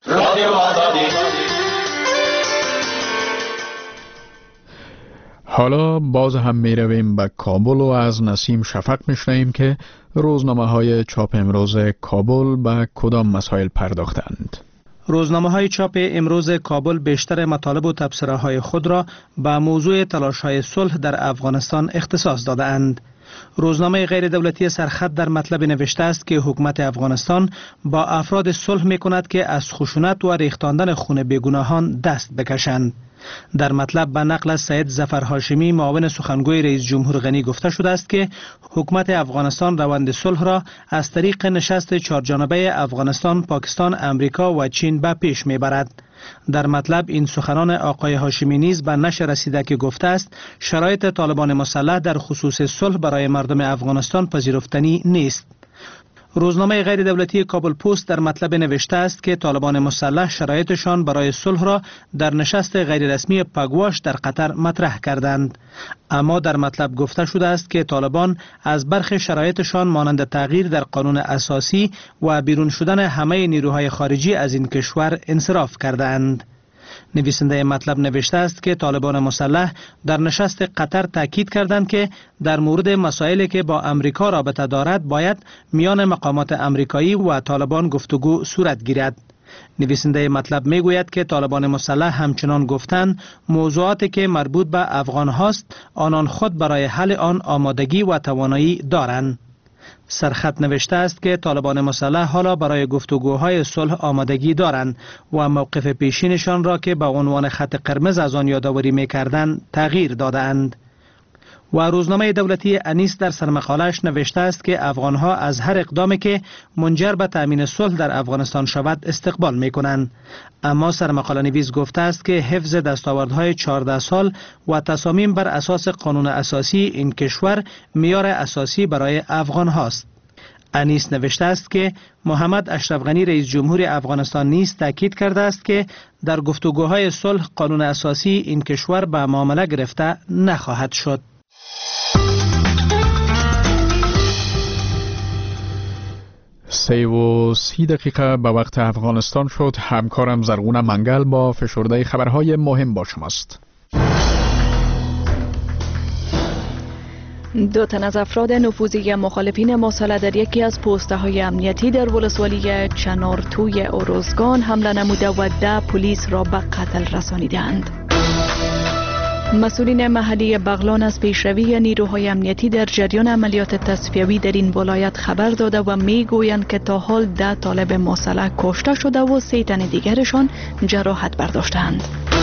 حالا باز هم می رویم به کابل و از نسیم شفق میشنویم که روزنامه‌های چاپ امروز کابل به کدام مسائل پرداختند. روزنامه‌های چاپ امروز کابل بیشتر مطالب و تبصره‌های خود را به موضوع تلاش‌های صلح در افغانستان اختصاص داده‌اند. روزنامه غیر دولتی سرخط در مطلب نوشته است که حکومت افغانستان با افراد صلح می‌کند که از خشونت و ریختاندن خون بیگناهان دست بکشند. در مطلب به نقل از سید ظفر هاشمی معاون سخنگوی رئیس جمهور غنی گفته شده است که حکومت افغانستان روند صلح را از طریق نشست چهارجانبه افغانستان، پاکستان، امریکا و چین به پیش میبرد. در مطلب این سخنان آقای هاشمی نیز به نشر رسیده که گفته است شرایط طالبان مسلح در خصوص صلح برای مردم افغانستان پذیرفتنی نیست. روزنامه غیر دولتی کابل پست در مطلب نوشته است که طالبان مسلح شرایطشان برای صلح را در نشست غیر رسمی پگواش در قطر مطرح کردند. اما در مطلب گفته شده است که طالبان از برخی شرایطشان مانند تغییر در قانون اساسی و بیرون شدن همه نیروهای خارجی از این کشور انصراف کردند. نویسنده مطلب نوشته است که طالبان مسلح در نشست قطر تاکید کردند که در مورد مسائلی که با امریکا رابطه دارد باید میان مقامات امریکایی و طالبان گفتگو صورت گیرد. نویسنده مطلب میگوید که طالبان مسلح همچنان گفتند موضوعاتی که مربوط به افغان هاست آنان خود برای حل آن آمادگی و توانایی دارند. سرخط نوشته است که طالبان مسلح حالا برای گفتگوهای صلح آمادگی دارند و موقف پیشینشان را که به عنوان خط قرمز از آن یادآوری می‌کردند تغییر داده‌اند. و روزنامه دولتی انیس در سرمقاله‌اش نوشته است که افغانها از هر اقدامی که منجر به تامین صلح در افغانستان شود استقبال می‌کنند. اما سرمقاله نویس گفته است که حفظ دستاوردهای 14 سال و تصامیم بر اساس قانون اساسی این کشور معیار اساسی برای افغان هاست. انیس نوشته است که محمد اشرف غنی رئیس جمهور افغانستان نیز تاکید کرده است که در گفتگوهای صلح قانون اساسی این کشور به معامله گرفته نخواهد شد. 3:30 دقیقه به وقت افغانستان شد. همکارم زرغون منگل با فشرده خبرهای مهم با شماست. 2 تن از افراد نفوذی مخالفین مسلح در یکی از پست‌های امنیتی در ولسوالی چنارتوی اروزگان حمله نموده و 10 پلیس را به قتل رسانیدند. مسئولین محلی بغلان از پیشروی نیروهای امنیتی در جریان عملیات تصفیوی در این ولایت خبر داده و میگویند که تا حال 10 طالب مسلح کشته شده و 3 تن دیگرشان جراحت برداشتند.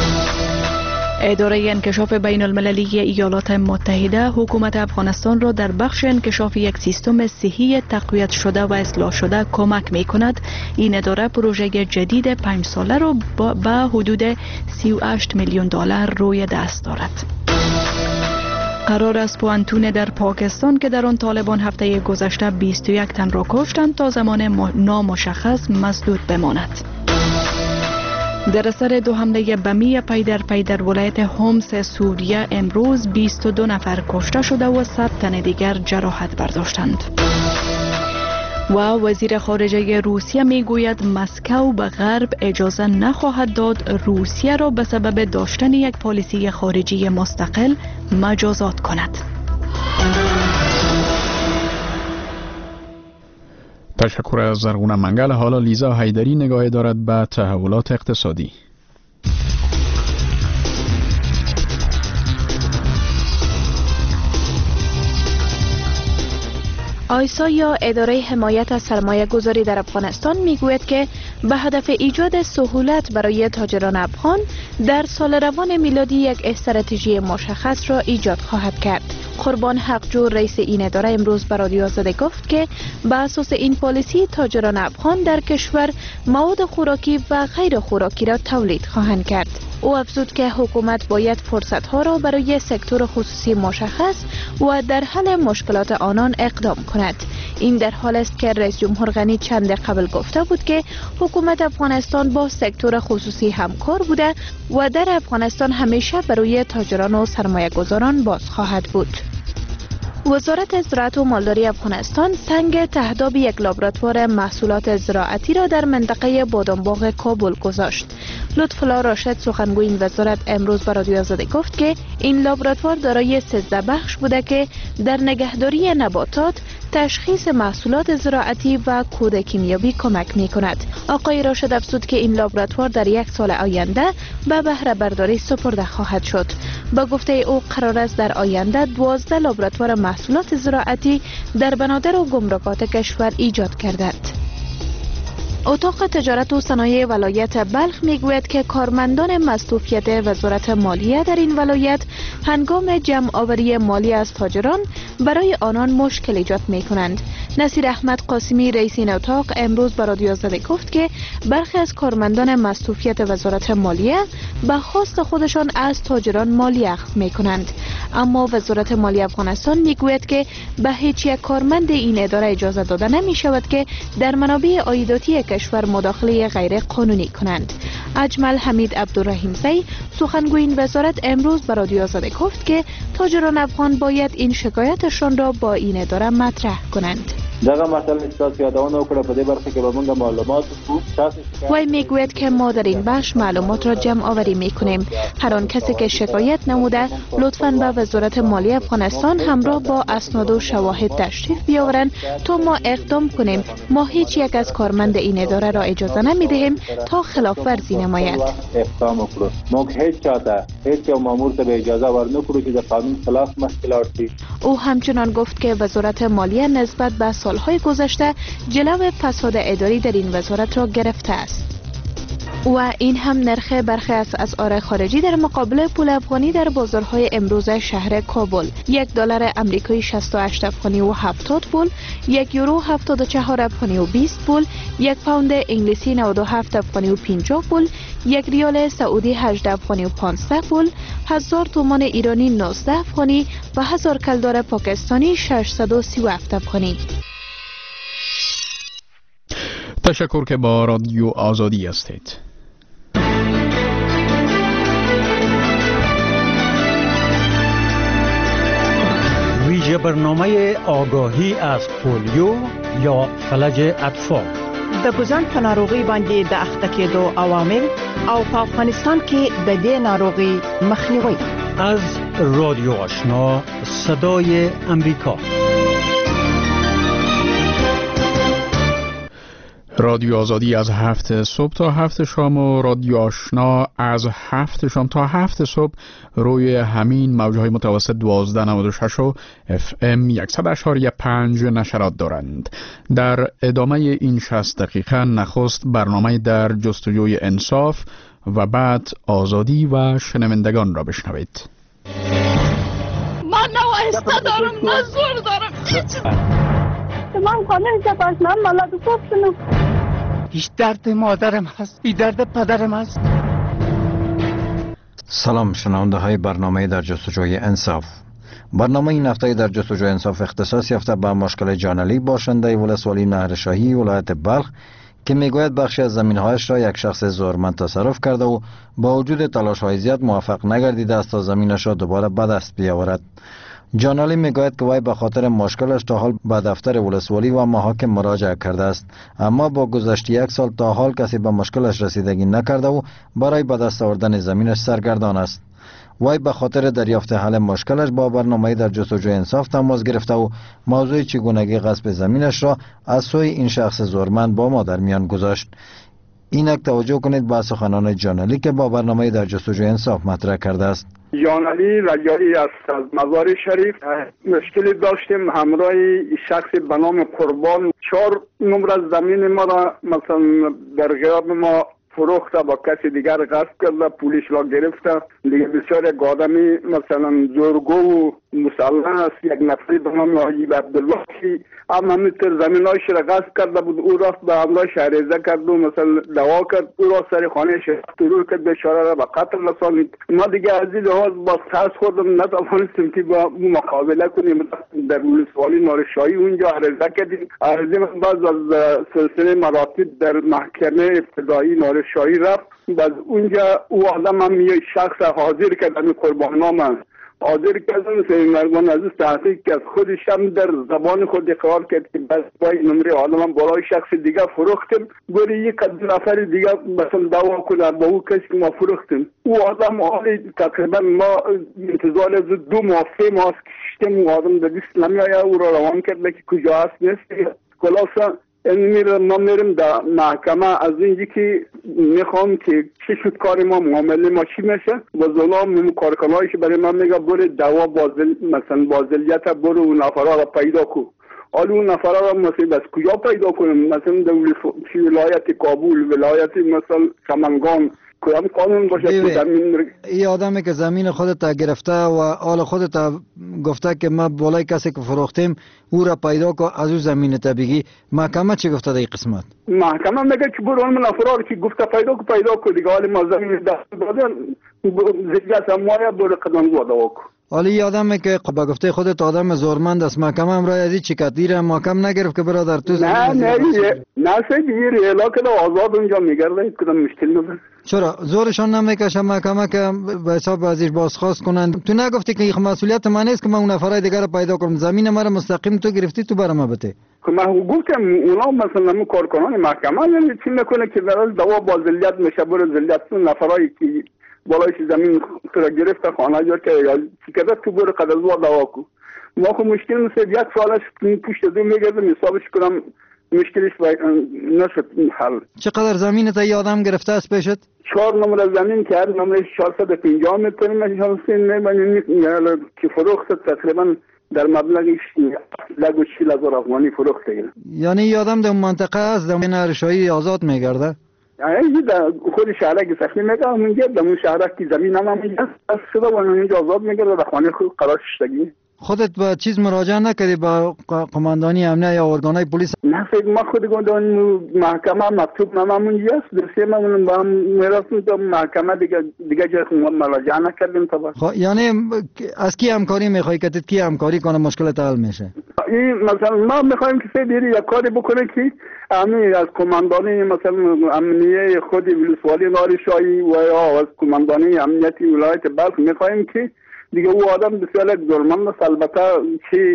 اداره انکشاف بین المللی ایالات متحده حکومت افغانستان را در بخش انکشاف یک سیستم صحی تقویت شده و اصلاح شده کمک می کند. این اداره پروژه جدید 5 ساله را به حدود 38 میلیون دلار روی دست دارد. قرار است پوانتون در پاکستان که در آن طالبان هفته گذشته 21 تن را کشتند تا زمان نامشخص مسدود بماند. در اثر 2 حمله بمی پی در ولایت هومس سوریه امروز 22 نفر کشته شده و 100 تن دیگر جراحت برداشتند. و وزیر خارجه روسیه میگوید مسکو به غرب اجازه نخواهد داد روسیه را به سبب داشتن یک پالیسی خارجی مستقل مجازات کند. تشکر از زرغون منگل. حالا لیزا حیدری نگاهی دارد به تحولات اقتصادی. آیسا یا اداره حمایت از سرمایه گذاری در افغانستان میگوید که به هدف ایجاد سهولت برای تاجران افغان در سال روان میلادی یک استراتژی مشخص را ایجاد خواهد کرد. قربان حقجو رئیس این اداره امروز به رادیو آزادی گفت که به اساس این پالیسی تاجران افغان در کشور مواد خوراکی و غیر خوراکی را تولید خواهند کرد. او افزود که حکومت باید فرصت‌ها را برای سکتور خصوصی مشخص و در حل مشکلات آنان اقدام کند. این در حال است که رئیس جمهور غنی چند قبل گفته بود که حکومت افغانستان با سکتور خصوصی همکار بوده و در افغانستان همیشه برای تاجران و سرمایه‌گذاران باز خواهد بود. وزارت زراعت و مالداری افغانستان سنگ تهداب یک لابراتوار محصولات زراعتی را در منطقه بادامباغ کابل گذاشت. لطف‌الله راشد سخنگوی این وزارت امروز به رادیو آزادی گفت که این لابراتوار دارای 13 بخش بوده که در نگهداری نباتات، تشخیص محصولات زراعتی و کود کیمیایی کمک می کند. آقای راشد افزود که این لابراتوار در 1 سال آینده به بهره برداری سپرده خواهد شد. با گفته او قرار است در آینده 12 لابراتوار محصولات زراعتی در بنادر و گمرکات کشور ایجاد گردد. اتاق تجارت و صنایع ولایت بلخ میگوید که کارمندان مصروفیت وزارت مالیه در این ولایت هنگام جمع آوری مالی از تاجران برای آنان مشکل ایجاد می کنند. نصیر احمد قاسمی رئیس این اتاق امروز به رادیو آزادی گفت که برخی از کارمندان مصروفیت وزارت مالیه به خواست خودشان از تاجران مالی اخذ می کنند. اما وزارت مالی افغانستان میگوید که به هیچ یک کارمند این اداره اجازه داده نمی شود که در منابع عایداتی کشور مداخله غیر قانونی کنند. اجمل حمید عبدالرحیمزی سخنگوی این وزارت امروز به رادیو آزادی گفت که تاجران افغان باید این شکایتشان را با این اداره مطرح کنند. دغه مسئله استاد یادونه وکړه په دې برخه کې به موږ معلومات وی میگوید که ما در این بخش معلومات را جمع آوری میکنیم. هر آن کسی که شکایت نموده لطفاً به وزارت مالی افغانستان همراه با اسناد و شواهد تشریف بیاورند تا ما اقدام کنیم. ما هیچ یک از کارمند این اداره را اجازه نمیدهیم تا خلاف ورزی نماید. اقدام وکړو. موږ هیڅ چاته هیڅ مامور ته اجازه ورنکړو چې د قانون خلاف مشکلات شي. او همچنان گفت که وزارت مالیه نسبت به سالهای گذشته جلو فساد اداری در این وزارت را گرفته است. و این هم نرخ برخی از اسعار خارجی در مقابل پول افغانی در بازارهای امروز شهر کابل: $1 آمریکایی 68 افغانی و 70 پول، $1 74 افغانی و 20 پول، یک پوند انگلیسی 97 افغانی و 50 پول، یک ریال سعودی 18 افغانی و 500 پول، 1000 تومان ایرانی 19 افغانی و 1000 کلدار پاکستانی 637 افغانی. تشکر که با رادیو آزادی هستید. ویژه برنامه آگاهی از پولیو یا فلج اطفال. د ګوزن په ناروغي باندې د اخته کېدو عوامل او په افغانستان کې د دې ناروغي مخنیوي. از رادیو آشنا صدای امریکا. رادیو آزادی از 7 صبح تا 7 شام و رادیو آشنا از 7 شام تا 7 صبح روی همین موجهای متوسط 1296 و FM 100.5 نشرات دارند. در ادامه این 60 دقیقه نخست برنامه در جستجوی انصاف و بعد آزادی و شنوندگان را بشنوید. من نوایسته دارم، نه زور دارم. من خانه جباش من مالات خوب شنو. هیچ درد مادرم هست، این درد پدرم هست. سلام شنونده های برنامه در جستجوی انصاف. برنامه این هفته در جستجوی انصاف اختصاص یافته به مشکل جانعلی باشنده ولسوالی نهرشاهی ولایت بلخ که میگوید بخشی از زمینهایش را یک شخص زورمند تصرف کرده و با وجود تلاش‌های زیاد موفق نگردیده است تا زمینش را دوباره به دست بیاورد. جانالی میگوید که وی به خاطر مشکلش تا حال به دفتر ولسوالی و محاکم مراجعه کرده است، اما با گذشت 1 سال تا حال کسی به مشکلش رسیدگی نکرده و برای به دست آوردن زمینش سرگردان است. وی به خاطر دریافت حل مشکلش با برنامه در جستجوی انصاف تماس گرفته و موضوع چگونگی غصب زمینش را از سوی این شخص زورمند با ما در میان گذاشت. اینک توجه کنید به سخنان جانالی که با برنامه در جستجوی انصاف مطرح کرده است. جانالی رجایی است از مزار شریف. مشکلی داشتیم همراه شخص به نام قربان 4 نمره زمین ما را مثلا در غیاب ما فروخته، با کسی دیگر غصب کرده، پولیس را گرفته. دیگه بسیار یک آدمی مثلا زورگو و مسلح است، یک نفری به نام حاجی عبدالله هم همینطور زمینایش را غصب کرده بود. او را به همراهش عریضه کرد و مثلا دعوا کرد، او را سر خانهش ترور کرد، بیچاره را به قتل رسانید. ما دیگه از این لحاظ با ترس خوردم نتوانستیم که با مقابله کنیم. در ولسوالی نهرشاهی اونجا عریضه کردیم. عریضه من بعد از سلسله مراتب در محکمه ابتدایی نهرشاهی رفت. بعد اونجا او آدم هم یه شخص حاضر کرد، همین قرباننامه حاضر کردن. سیمرگان عزیز تحقیق کرد، خودش هم در زبان خود اقرار کرد که بس با این نمره آدم برای شخص دیگه فروختیم، گوری یک نفر دیگه مثلا دعوا کنه با او کسی که ما فروختیم. او آدم حالی تقریبا ما انتظار از 2 ماه 3 ماه کشتیم. او آدم در دست نمیایه، او را روان کرده که کجا هست نیست. خلاصا ما میرم در محکمه. از اینجی که میخوام که چی شد کار ما، معامله ما چی میشه. با ظلام کارکنایش برای من میگه برو دوا مثلا بازلیت برو اون نفرها را پیدا کن. حالا اون نفرها را مثلا بس کجا پیدا کنم؟ مثلا در ولایت کابل، ولایت مثلا سمنگان، کدام قانون باشه که زمین این آدمی که زمین خودت گرفته و آل خودت گفته که ما بالای کسی که فروختیم او را پیدا کن، از او زمینت بگی. محکمه چی گفته در این قسمت؟ محکمه میگه که برو اون نفرها که گفته پیدا کن دیگه. حالا ما زمین دست دادن زیگه سمایه برو قدم دعوا کن. حالا یادمه که با گفته خودت آدم زورمند است، محکمه هم رای از این چکتیر محکم نگرفت که برادر تو نه سید اعلا کنه آزاد اونجا میگرده کدام مشکل نداره. چرا زورشان نمیکشه محکمه که به حساب ازش بازخواست کنن؟ تو نگفتی که مسئولیت من نیست که من اون نفرای دیگر رو پیدا کنم؟ زمین مرا مستقیم تو گرفتی تو برام بده. که من گفتم اونا مثلا من کارکنان محکمه یعنی چی نکنه که در دوا با ذلیت میشه بر ذلیت نفرایی که بالایش زمین را گرفته خانه جور که یا چی کده تو بر قدرزوا دوا کو. ما خو مشکل مثل یک سالش پشت دو میگردم حسابش کنم مشکلش نشد حل. چقدر زمین تا یادم گرفته است پیشت؟ 4 نمره زمین که هر نمره 450 متر میشه که فروخت تقریبا در مبلغ 40,000 افغانی فروخته. یعنی یادم در منطقه است در نهرشاهی آزاد میگرده؟ یعنی در خود شهرک سختی میگه میگه در اون شهرک کی زمین هم میگه از شده و اونجا آزاد میگرده در خانه خود قرار شدگی. خودت به چیز مراجعه نکردی با قماندانی امنیه یا ارگانهای پلیس؟ نه فکر ما خود گفتم محکمه مکتوب ناممون است درسته ما با میراث تو محکمه دیگه جای مراجعه نکردیم تا. یعنی از کی همکاری میخوای که کی همکاری کنه مشکل حل میشه؟ این مثلا ما میخوایم که سیدی یک کاری بکنه که امنی از قماندانی مثلا امنیه خود ولسوالی نهرشاهی و یا از قماندانی امنیتی ولایت بلخ میخوایم که دیگه او آدم بسیار ظلمند است. البته که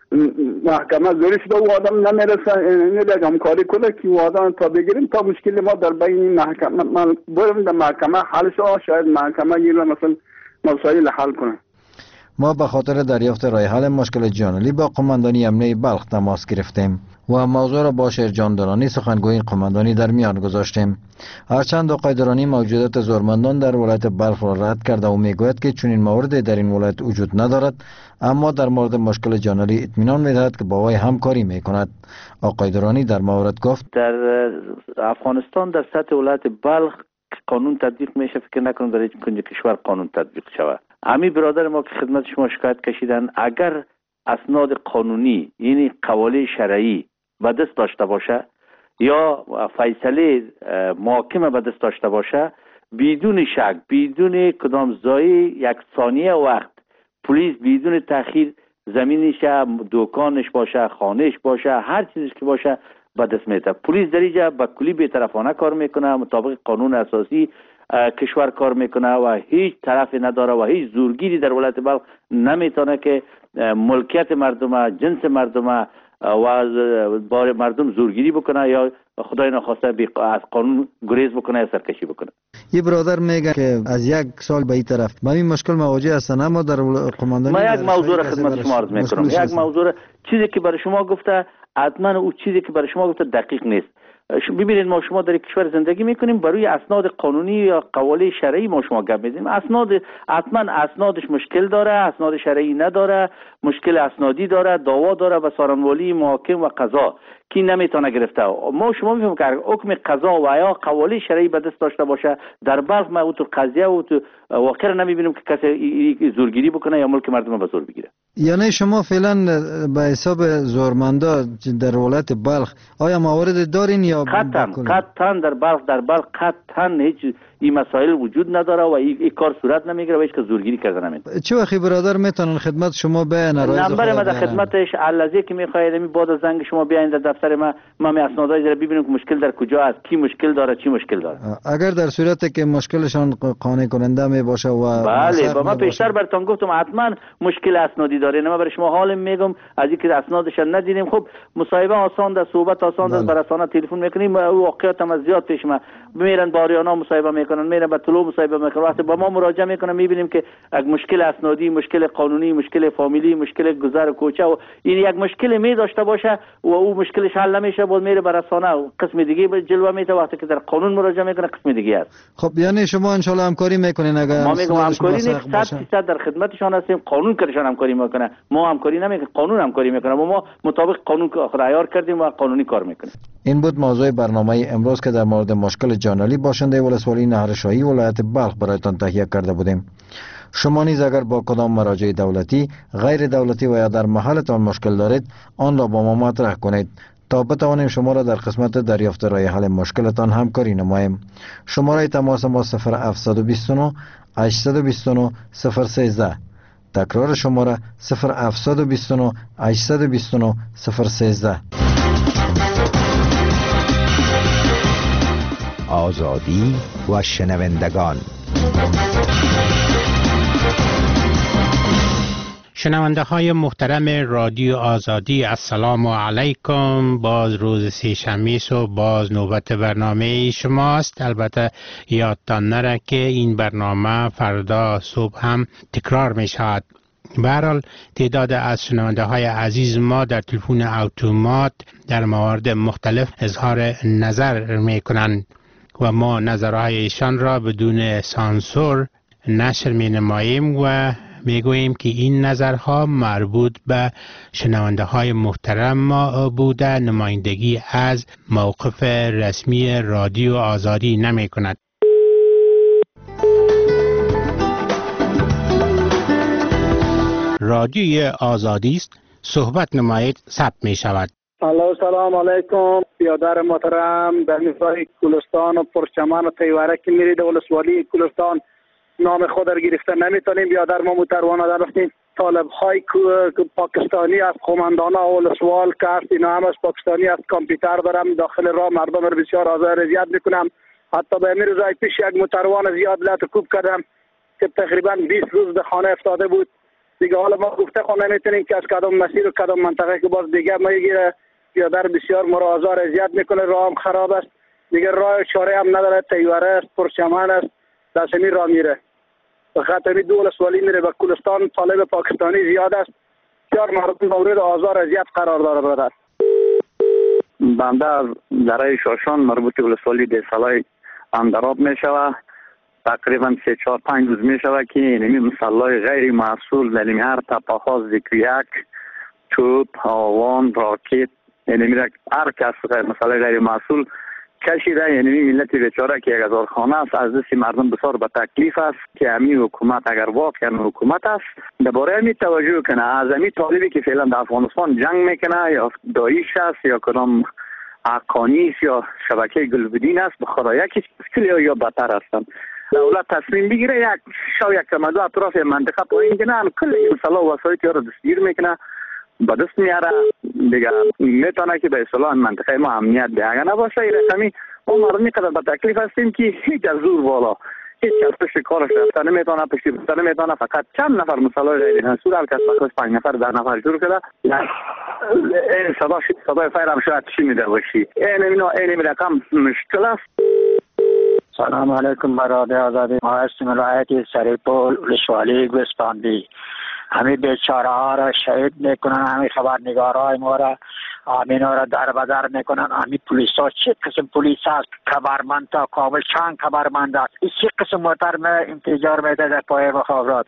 محکمه زورش به او آدم نمیرسه اینه همکاری کنه که او آدم تا بگیریم تا مشکل ما در بین محکمه من برم در محکمه حل شد شاید محکمه گیره مثلا مسائل حل کنه. ما به خاطر دریافت راه حل مشکل جانلی با قماندانی امنیه بلخ تماس گرفتیم و موضوع را با شیرجان سخنگوی قماندانی در میان گذاشتیم. هرچند آقای درانی موجودات زورمندان در ولایت بلخ را رد کرده و میگوید که چنین موردی در این ولایت وجود ندارد، اما در مورد مشکل جانلی اطمینان میدهد که با وی همکاری میکند. آقای درانی در مورد گفت در افغانستان در سطح ولایت بلخ قانون تطبیق میشه، فکر نکنم در هیچ کنج کشور قانون تطبیق شود. امی برادر ما که خدمت شما شکایت کشیدن اگر اسناد قانونی یعنی قواله شرعی به دست داشته باشه یا فیصله محاکمه به دست داشته باشه، بدون شک بدون کدام ضایع یک ثانیه وقت پلیس بدون تأخیر زمینش دکانش باشه خانهش باشه هر چیزش که باشه به دست میده. پلیس در اینجا به کلی بی‌طرفانه کار میکنه، مطابق قانون اساسی کشور کار میکنه و هیچ طرفی نداره و هیچ زورگیری در ولایت بلخ نمیتونه که ملکیت مردم، جنس مردم و بار مردم زورگیری بکنه یا خدای نخواسته از قانون گریز بکنه یا سرکشی بکنه. یه برادر میگه که از 1 سال به این طرف با این مشکل مواجه هستن، اما در قماندانی ما یک موضوع را خدمت شما عرض میکنم. یک موضوع چیزی که برای شما گفته حتما او چیزی که برای شما گفته دقیق نیست. ببینید ما شما در کشور زندگی میکنیم، برای اسناد قانونی یا قواله شرعی ما شما گپ میزنیم. اسناد حتما اسنادش مشکل داره، اسناد شرعی نداره، مشکل اسنادی داره، دعوا داره و سارنوالی محاکم و قضا کی نمیتونه گرفته. ما شما میفهمیم که حکم قضا و یا قواله شرعی به دست داشته باشه در بلخ ما تو قضیه و تو واقعا نمیبینیم که کسی زورگیری بکنه یا ملک مردم به زور بگیره. یعنی شما فعلا به حساب زورمندا در ولایت بلخ آیا موارد دارین یا قطعا در بلخ قطعا هیچ این مسائل وجود نداره و این کار صورت نمیگیره و هیچ که زورگیری کرده نمیتونه. چه وقتی برادر میتونن خدمت شما بیان نمبر ما در خدمتش علازی که میخواید بعد از زنگ شما بیاین در دفتر ما می اسنادای رو ببینیم که مشکل در کجا است، کی مشکل داره، چی مشکل داره. اگر در صورتی که مشکلشان قانع کننده می باشه و بله با ما پیشتر براتون گفتم حتما مشکل اسنادی داره. ما برای شما حال میگم از اینکه اسنادش ندیدیم. خب مصاحبه آسان است، صحبت آسان است، بر رسانه تلفن میکنیم واقعیت هم زیاد پیش ما میرن باریانا مصاحبه میکنن، میرن به طلوع مصاحبه میکنن، وقتی با ما مراجعه میکنن میبینیم که یک مشکل اسنادی، مشکل قانونی، مشکل فامیلی، مشکل گذر کوچه و این یک مشکل می داشته باشه و او مشکلش حل نمیشه بود میره بر رسانه و قسم دیگه جلوه میده. وقتی که در قانون مراجعه میکنه قسم دیگه است. خب یعنی شما ان شاء الله همکاری میکنین؟ اگر ما میگم همکاری نیست 100% در خدمتشان هستیم. قانون کارشان همکاری میکنه، ما همکاری نمیکنیم، قانون همکاری میکنه و ما مطابق قانون رعایت کردیم و قانونی کار میکنیم. این بود موضوع برنامه امروز که در مورد مشکل جانلی باشنده ولسوالی نهرشاهی ولایت بلخ برایتان تهیه کرده بودیم. شما نیز اگر با کدام مراجع دولتی، غیر دولتی و یا در محلتان مشکل دارید آن را با ما مطرح کنید تا بتوانیم شما را در قسمت دریافت راه حل مشکلتان همکاری نماییم. شماره تماس ما 0729 829 013 تکرار شماره 0729 829 013. آزادی و شنوندگان. شنونده های محترم رادیو آزادی، السلام علیکم. باز روز سه‌شنبه صبح باز نوبت برنامه شماست. البته یادتان نره که این برنامه فردا صبح هم تکرار می شود. به هر حال تعداد از شنونده های عزیز ما در تلفن اتومات در موارد مختلف اظهار نظر می کنند و ما نظرهای ایشان را بدون سانسور نشر می نماییم و می گوییم که این نظرها مربوط به شنونده های محترم ما بوده، نمایندگی از موقف رسمی رادیو آزادی نمی کند. رادیوی آزادی است، صحبت نمایید، ثبت می شود. سلام علیکم بیادر محترم. در نزای کلستان و پرچمان و تیوره که میرید ولسوالی کلستان نام خود را گرفته نمیتونیم. بیادر ما متروانه در رفتیم. طالب های پاکستانی از قماندان ولسوال که هست، اینا هم از پاکستانی از کامپیوتر دارم داخل راه مردم را بسیار آزار اذیت میکنم. حتی به امیر روزای پیش یک متروان زیاد لط کوب کردم که تقریبا 20 روز به خانه افتاده بود. دیگه حالا ما گفته خود نمیتونیم که از کدام مسیر و کدام منطقه که باز دیگه ما یگیره بیادر بسیار ما را آزار اذیت میکنه. راه هم خراب است، دیگه راه چاره هم نداره، تیوره است، پرچمان است، دستمی راه میره. به خاطر دو ولسوالی میره به کلستان. طالب پاکستانی زیاد است، بسیار مردم مورد آزار اذیت قرار داره. برادر بنده از دره شاشان مربوط ولسوالی دیسالای اندراب میشوه. تقریبا 3-4-5 روز میشوه که اینمی مسلای غیر محصول در هر تپه ها ذکریک توپ، هاوان، راکت، اینمی هر کس مسلای غیر محصول کشیده. یعنی ملت بیچاره که 1000 خانه است از دست مردم بسیار به تکلیف است که امی حکومت اگر واقعا حکومت است درباره امی توجه کنه. از امی طالبی که فعلا در افغانستان جنگ میکنه یا داعش است یا کدام حقانی است یا شبکه گلبدین است، به خدا یکی مشکل یا بدتر هستند. دولت تصمیم بگیره یک شو یک کمدو اطراف منطقه پایین کنه، کل مثلا وسایل را دستگیر میکنه، به دست میاره دیگه میتونه که به اصطلاح منطقه ما امنیت ده. اگر نباشه این رقمی ما مردمی قدر به تکلیف هستیم که هیچ از زور بالا هیچ از پشت کارش رفته نمیتونه، پشتی بسته نمیتونه. فقط چند نفر مثلا غیر مسئول هر کس بخواست 5 نفر 10 نفر جور کرده این صدای فایر هم شاید چی میده باشی. این رقم مشکل است. سلام علیکم برادر آزادی. ما هستیم ولایت سریپول ولسوالی گوسفندی. همین بیچاره ها را شهید میکنن، همین خبرنگارای ما را اینا را در بدر میکنن. همین پلیس ها چه قسم پلیس هست؟ خبرمند تا کابل چند خبرمند است؟ این چه قسم محترم انتظار میده در پای مخابرات؟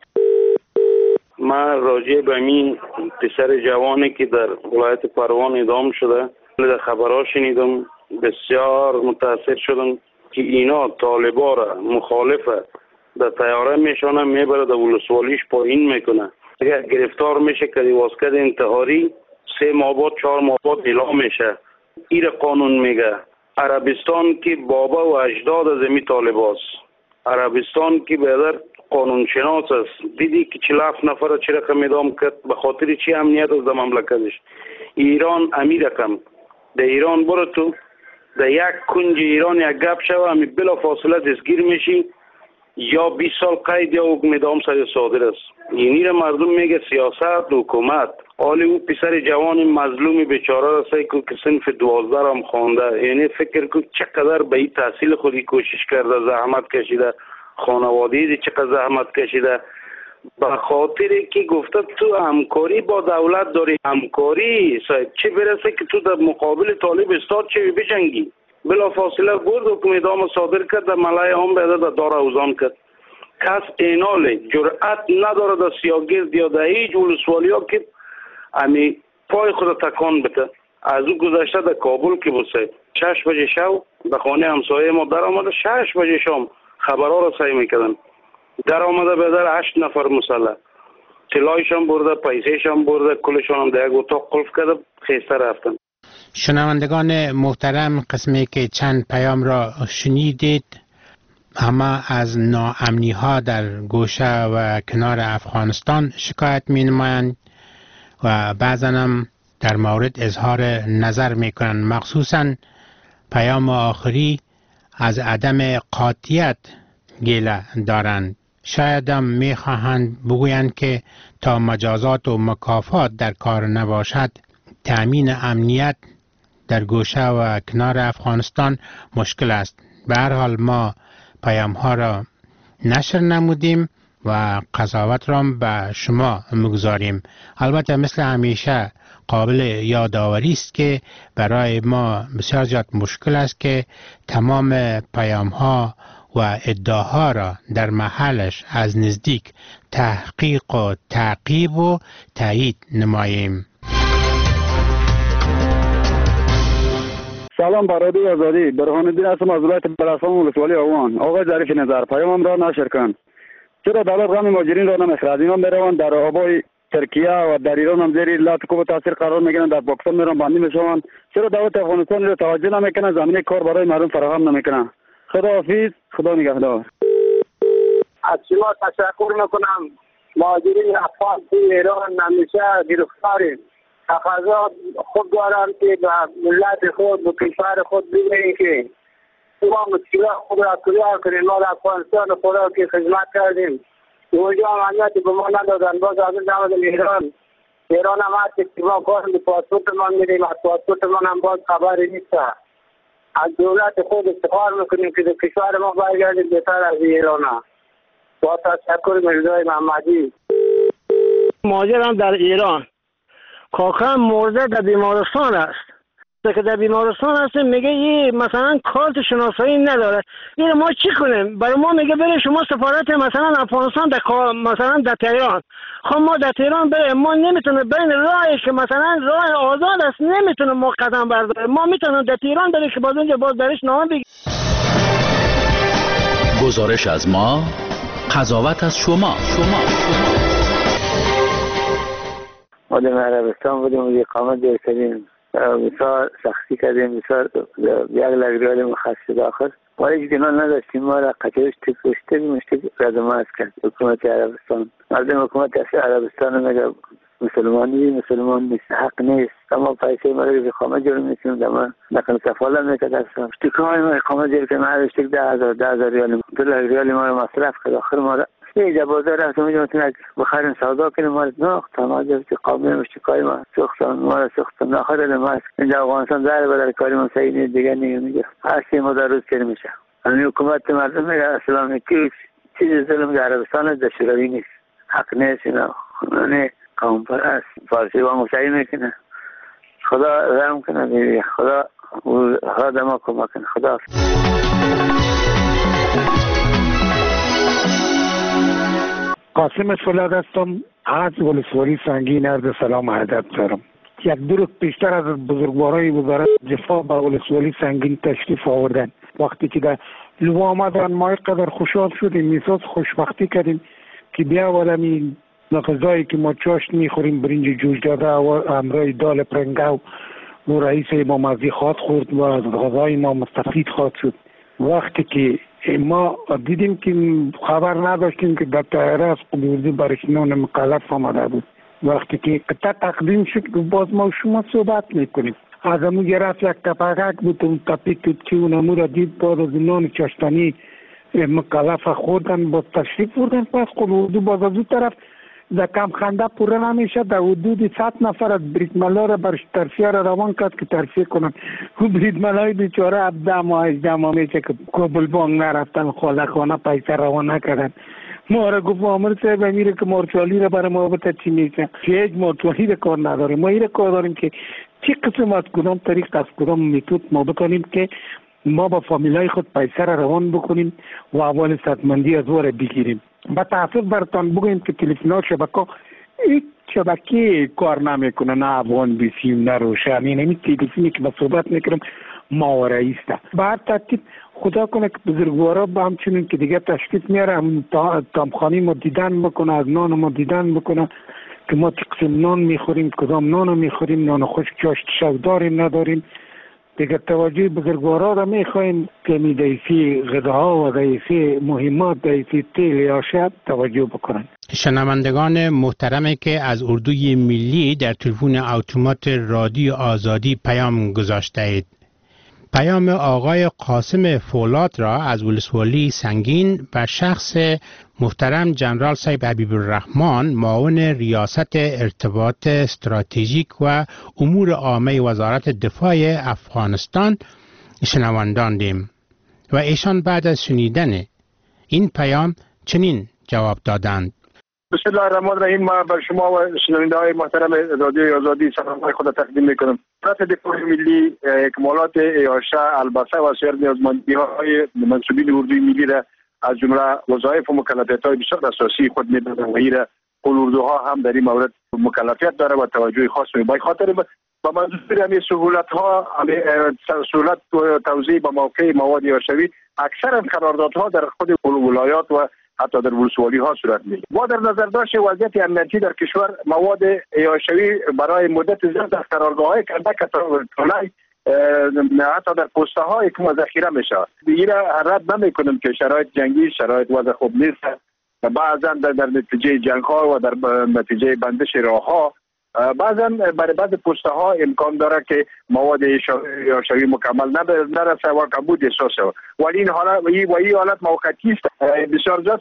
من راجع به این پسر جوانی که در ولایت پروان اعدام شده در خبرها شنیدم، بسیار متاثر شدم که اینا طالبا را مخالفه در تیاره میشانه میبره در ولسوالیش پایین میکنه. اگر گرفتار میشه که واسکد انتحاری 3 ماه بعد 4 ماه بعد اعلام میشه. این قانون میگه عربستان که بابا و اجداد از امی طالباست، عربستان که بیادر قانون شناس است، دیدی که 47 نفر چه رقم اعدام کرد به خاطر چی امنیت از در مملکتش. ایران امی رقم در ایران برو تو در یک کنج ایران یک گپ شوه همی بلا فاصله دستگیر میشی یا 20 سال قید یا حکم اعدام سر صادر است. اینی را مردم میگه سیاست حکومت. حالی او پسر جوان مظلومی بیچاره را سعی که صنف 12 هم خوانده، یعنی فکر که چقدر به این تحصیل خودی کوشش کرده، زحمت کشیده، خانواده چقدر زحمت کشیده، به خاطر که گفته تو همکاری با دولت داری. همکاری چه برسه که تو در مقابل طالب استاد چه بجنگی. بلا فاصله گرد حکم اعدام صادر کرد، در ملای هم بیده در دار اوزان کرد. کس اینال جرأت نداره در سیاگرد یا در هیچ ولسوالی ها که امی پای خود تکان بده. از او گذشته در کابل که بسه 6 بجه شو در خانه همسایه ما در آمده، 6 بجه شام خبرها را سعی میکردن در آمده بیدر 8 نفر مسلح طلایشان برده، پیسهشان برده، کلشان هم در یک اتاق قلف کرده خیسته رفتن. شنوندگان محترم، قسمی که چند پیام را شنیدید همه از ناامنی ها در گوشه و کنار افغانستان شکایت می نمایند و بعضا هم در مورد اظهار نظر می کنند. مخصوصا پیام آخری از عدم قاطعیت گله دارند. شاید هم می خواهند بگویند که تا مجازات و مکافات در کار نباشد تأمین امنیت در گوشه و کنار افغانستان مشکل است. به هر حال ما پیام ها را نشر نمودیم و قضاوت را به شما مگذاریم. البته مثل همیشه قابل یادآوری است که برای ما بسیار زیاد مشکل است که تمام پیام ها و ادعاها را در محلش از نزدیک تحقیق و تعقیب و تایید نماییم. سلام برادر آزادی، برهان الدین هستم از ولایت بلخستان ولسوالی آوان. آقای ظریف نظر، پیامم را نشر کن. چرا دولت غم مهاجرین را نمیخرد؟ اینا میروند در آبای ترکیه و در ایران هم زیر لطکوب تاثیر قرار میگیرن، در پاکستان میرن بندی میشوند. چرا دولت افغانستان را توجه نمیکنه، زمینه کار برای مردم فراهم نمیکنه؟ خدا حافظ، خدا نگهدار. از شما تشکر میکنم. مهاجرین افغان توی ایران همیشه گرفتاریم. تقاضا خود دارم که به ملت خود و کشور خود بگوییم که شما مشکلات خود را کلیار کنیم. ما در افغانستان خدا که خدمت کردیم، اونجا امنیت به ما ندادن، باز از نمازم ایران هم هست که ما کارم به پاسپورت ما میدیم، از پاسپورت ما هم باز خبری نیست. از دولت خود استفاده میکنیم که در کشور ما برگردیم بهتر از ایران. با تشکر مرزای محمدی. مهاجرم در ایران، کاکم مرده در بیمارستان است. که در بیمارستان هستیم میگه این مثلا کارت شناسایی نداره. این ما چی کنیم؟ برای ما میگه بریم شما سفارت مثلا افغانستان مثلا در تهران. خب ما در تهران بریم، ما نمیتونیم بین راهی که مثلا راه آزاد است نمیتونیم ما قدم برداریم. ما میتونیم در تهران بریم که باز اونجا باز درش نامه بگیریم. گزارش از ما، قضاوت از شما. ما در عربستان بودیم، اقامت کردیم، بسیار سختی کردیم، بسیار یک لگریال مخصص داخل ولی که نداشتیم. ما را قطعش مشتک ردماز کرد حکومت عربستان. مردم حکومت عربستان میگه مسلمان نیست، حق نیست. اما پیسه ما را که اقامت جور میکنیم در ما نکن سفاله میکرد. اشتکای ما اقامت جور که ما اشتک 10,000 ریال 2 ریال ما را مصرف کرد. آخر ما را یه بازار رفتم اونجا مثلا بخریم سودا کنیم، ما ناخت ما جبت قومی مشتکای ما سختن آخر ما اینجا افغانستان داره بدر کاری ما صحیح نیست دیگه میگه هستی ما در روز چه میشه. همین حکومت مردم میگه اسلامی که چیز ظلم در عربستان در شوروی نیست، حق نیست. اینا خونانه قوم پرست فارسی با مشاهی میکنه. خدا رحم کنه دیگه، خدا ما کمک کنه. خدا قاسم فولاد هستم از ولسوالی سنگین. عرض سلام و ادب دارم. یک دو روز پیشتر از بزرگوارای وزارت دفاع به ولسوالی سنگین تشریف آوردن. وقتی که در لوا آمدن ما قدر خوشحال شدیم، احساس خوشبختی کردیم که بیا ولمی غذایی که ما چاشت میخوریم، برنج جوش داده و همراه دال پرنگاو و رئیس امام ازی خواهد خورد و از غذای ما مستفید خواهد شد. وقتی که ما دیدیم که خبر نداشتیم که در طیاره از قبوزی برشنان مکلف آمده بود. وقتی که قطعه تقدیم شد باز ما شما صحبت میکنیم. از امو گرفت یک تپاقک بود، اون تپی که اون امو را دید باز از نان چاشتنی مکلف خوردن، باز تشریف بردن پس قبوزی. باز از اون طرف در کم خنده پوره نمیشه. در حدود 100 نفر از بریدملا را بر ترفیه را روان کرد که ترفیه کنن. او بریدملای بیچاره 17 ماه 18 ماه میشه که کابل بانک نرفتن، خانه پیسه روان نکردن. ما را گفت آمر صاحب میره که مارچالی را برای ما بتا چی میشه. هیچ مارچالی را کار نداریم. ما این کار داریم که چی قسم از کدام طریق از کدام میتود ما بکنیم که ما با فامیلای خود پیسه را روان بکنیم و اول صدمندی از واره بگیریم. با تاسف برتان بگویم که تلفن‌ها هیچ شبکه کار نمیکنه، نه افغان بیسیم نه روشن. این تلفنی که با صحبت میکنم ما رئیس ده. بعد ترتیب خدا کنه که بزرگوارا با همچنین که دیگه تشکیف میاره تامخانی ما دیدن بکنه، از نان ما دیدن بکنه که ما چه قسم نان میخوریم، کدام نان میخوریم، نان خوش چاشت شو داریم نداریم. دیگه توجه بزرگوارا را میخواین که میدیسی غذاها و دیسی مهمات دیسی تیل یا شب توجه بکنن. شنوندگان محترمی که از اردوی ملی در تلفن اتومات رادیو آزادی پیام گذاشته اید. پیام آقای قاسم فولاد را از ولسوالی سنگین و شخص محترم جنرال صاحب حبیب الرحمن معاون ریاست ارتباط استراتژیک و امور عامه وزارت دفاع افغانستان شنوانداندیم و ایشان بعد از شنیدن این پیام چنین جواب دادند: بسم الله الرحمن الرحیم. ما بر شما و شنونده های محترم رادیوی آزادی سلام خود تقدیم میکنم. وزارت دفاع ملی اکمالات ایاشه البته و سایر نیازمندی های منصوبین اردوی ملی را از جمله وظایف و مکلفیت های بسیار اساسی خود میدادن و این اردوها هم در این مورد مکلفیت داره و توجه خاص به خاطر با منظور همین سهولت ها سهولت توزیع به موقع مواد ایاشوی اکثرا قراردادها در خود ولایات و حتی در ولسوالی ها صورت میگیره. با در نظر داشت وضعیت امنیتی در کشور مواد ایاشوی برای مدت زیاد در قرارگاه‌های کندک طلای حتی در پسته های که ذخیره میشه. این رد نمیکنم که شرایط جنگی شرایط وضع خوب نیست. بعضا در نتیجه جنگ ها و در نتیجه بندش راه ها بعضا برای بعض پسته ها امکان داره که مواد ایاشوی مکمل نرسه و کمبود احساس شود. ولی این حالت موقتی است. بسیار زیاد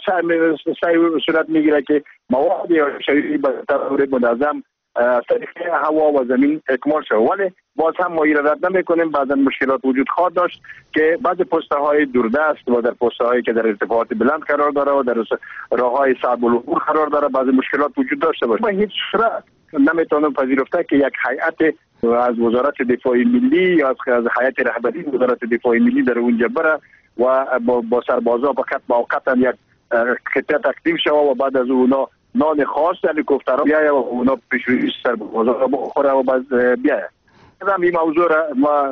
صورت میگیره که مواد ایاشوی به طور منظم از طریق هوا و زمین اکمال شود. ولی باز هم ما این را رد نمیکنیم. بعضا مشکلات وجود خواهد داشت که بعض پسته های دوردست و در پسته هایی که در ارتفاعات بلند قرار داره و در راه های صعب العبور قرار داره بعض مشکلات وجود داشته باشه. ما هیچ صورت نمیتونم پذیرفته که یک هیئت از وزارت دفاع ملی یا از هیئت رهبری وزارت دفاع ملی در اونجا بره و با سربازا فقط موقتا یک خطه تقدیم شود و بعد از اونا نان خاص هلیکوپترها بیاید و اونا پیشروی سربازا را بخوره و بعد بیاید. این موضوع را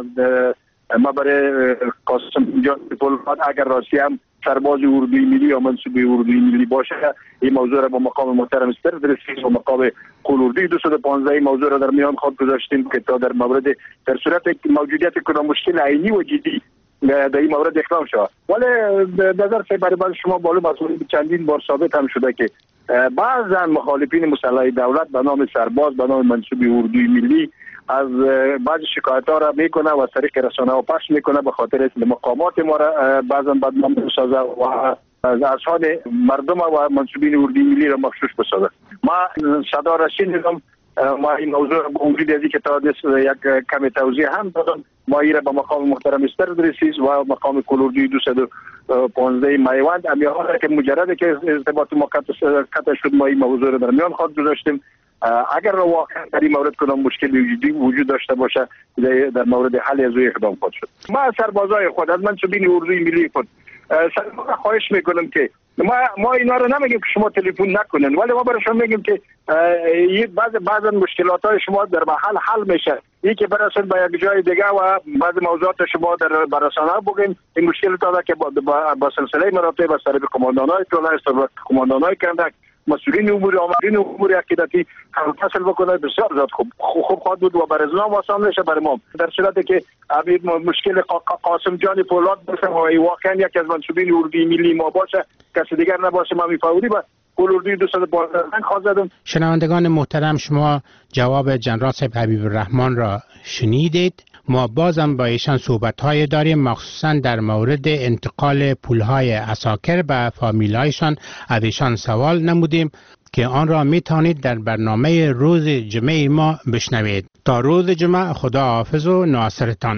ما برای قاسم جان فولاد اگر راستی هم سرباز اردوی ملی یا منصوب اردوی ملی باشه این موضوع را با مقام محترم استرد رسید و مقام قلوردی 215 این موضوع را در میان خود گذاشتیم که تا در صورت موجودیت کدام مشکل عینی و جدی در این مورد اقدام شود. ولی نظر برای شما معلوم است چندین بار ثابت هم شده که بعضا مخالفین مسلح دولت به نام سرباز به نام منصوب اردوی ملی از بعض شکایت ها را میکنه و از طریق رسانه ها پخش میکنه به خاطر مقامات ما را بعضا بدنام بسازه و از اذهان مردم و منصوبین اردوی ملی را مغشوش بسازه. ما صدا را شنیدم. ما این موضوع را با وجود ازی که تا یک کمی توضیح هم دادم. ما این را به مقام محترم استرد رسید و مقام کلوردی 215 میوند امیال را که مجرد که ارتباط ما قطع شد ما این موضوع را در میان خود گذاشتیم. اگر واقعا در این مورد کدام مشکلی وجود داشته باشه در مورد حل از او اقدام خود شد. ما از سربازای خود از منصوبین اردوی ملی خود خواهش میکنم که ما اینا رو نمیگیم که شما تلفن نکنن ولی ما برایشون میگیم که بعضا مشکلات های شما در محل حل میشه. این که برسن به یک جای دیگه و بعض موضوعات شما در برسانه بگین این مشکلات که با سلسله مراتب از طرف کماندانای طلای کماندانای کندک مسئولین امور آمرین امور عقیدتی هم فصل بکنه بسیار زیاد خوب خواهد بود و برای ازنا آسان میشه برای ما. در صورتی که مشکل قاسم جان فولاد باشه و واقعا یکی از منصوبین اردوی ملی ما باشه کسی دیگر نباشه ما میفوری با کلوردی 215 خواهد زدم. شنوندگان محترم شما جواب جنرال صاحب حبیب الرحمن را شنیدید. ما بازم با ایشان صحبت‌های داریم مخصوصا در مورد انتقال پول‌های عساکر به فامیل‌هایشان. از ایشان سوال نمودیم که آن را می‌توانید در برنامه روز جمعه ما بشنوید. تا روز جمعه خدا حافظ و ناصرتان.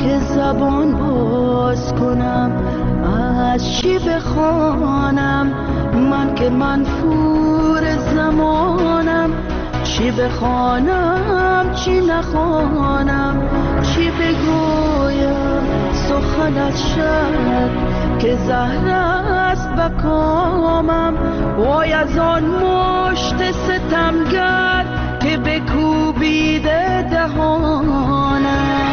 که زبان باز کنم از چی بخوانم من که منفور زمانم چی بخوانم چی نخوانم چی بگویم سخن از شب که زهر است بکامم وای از آن مشت ستمگر که بکوبیده دهانم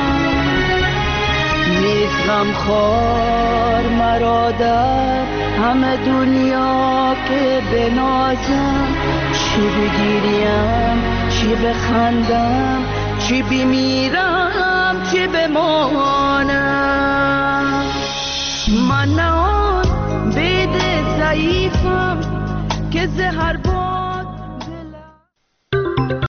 نیست غمخوار مرا در همه دنیا که بنازم چی بگیریم چی بخندم چی بمیرم چی بمانم من نه آن بید ضعیفم که زهر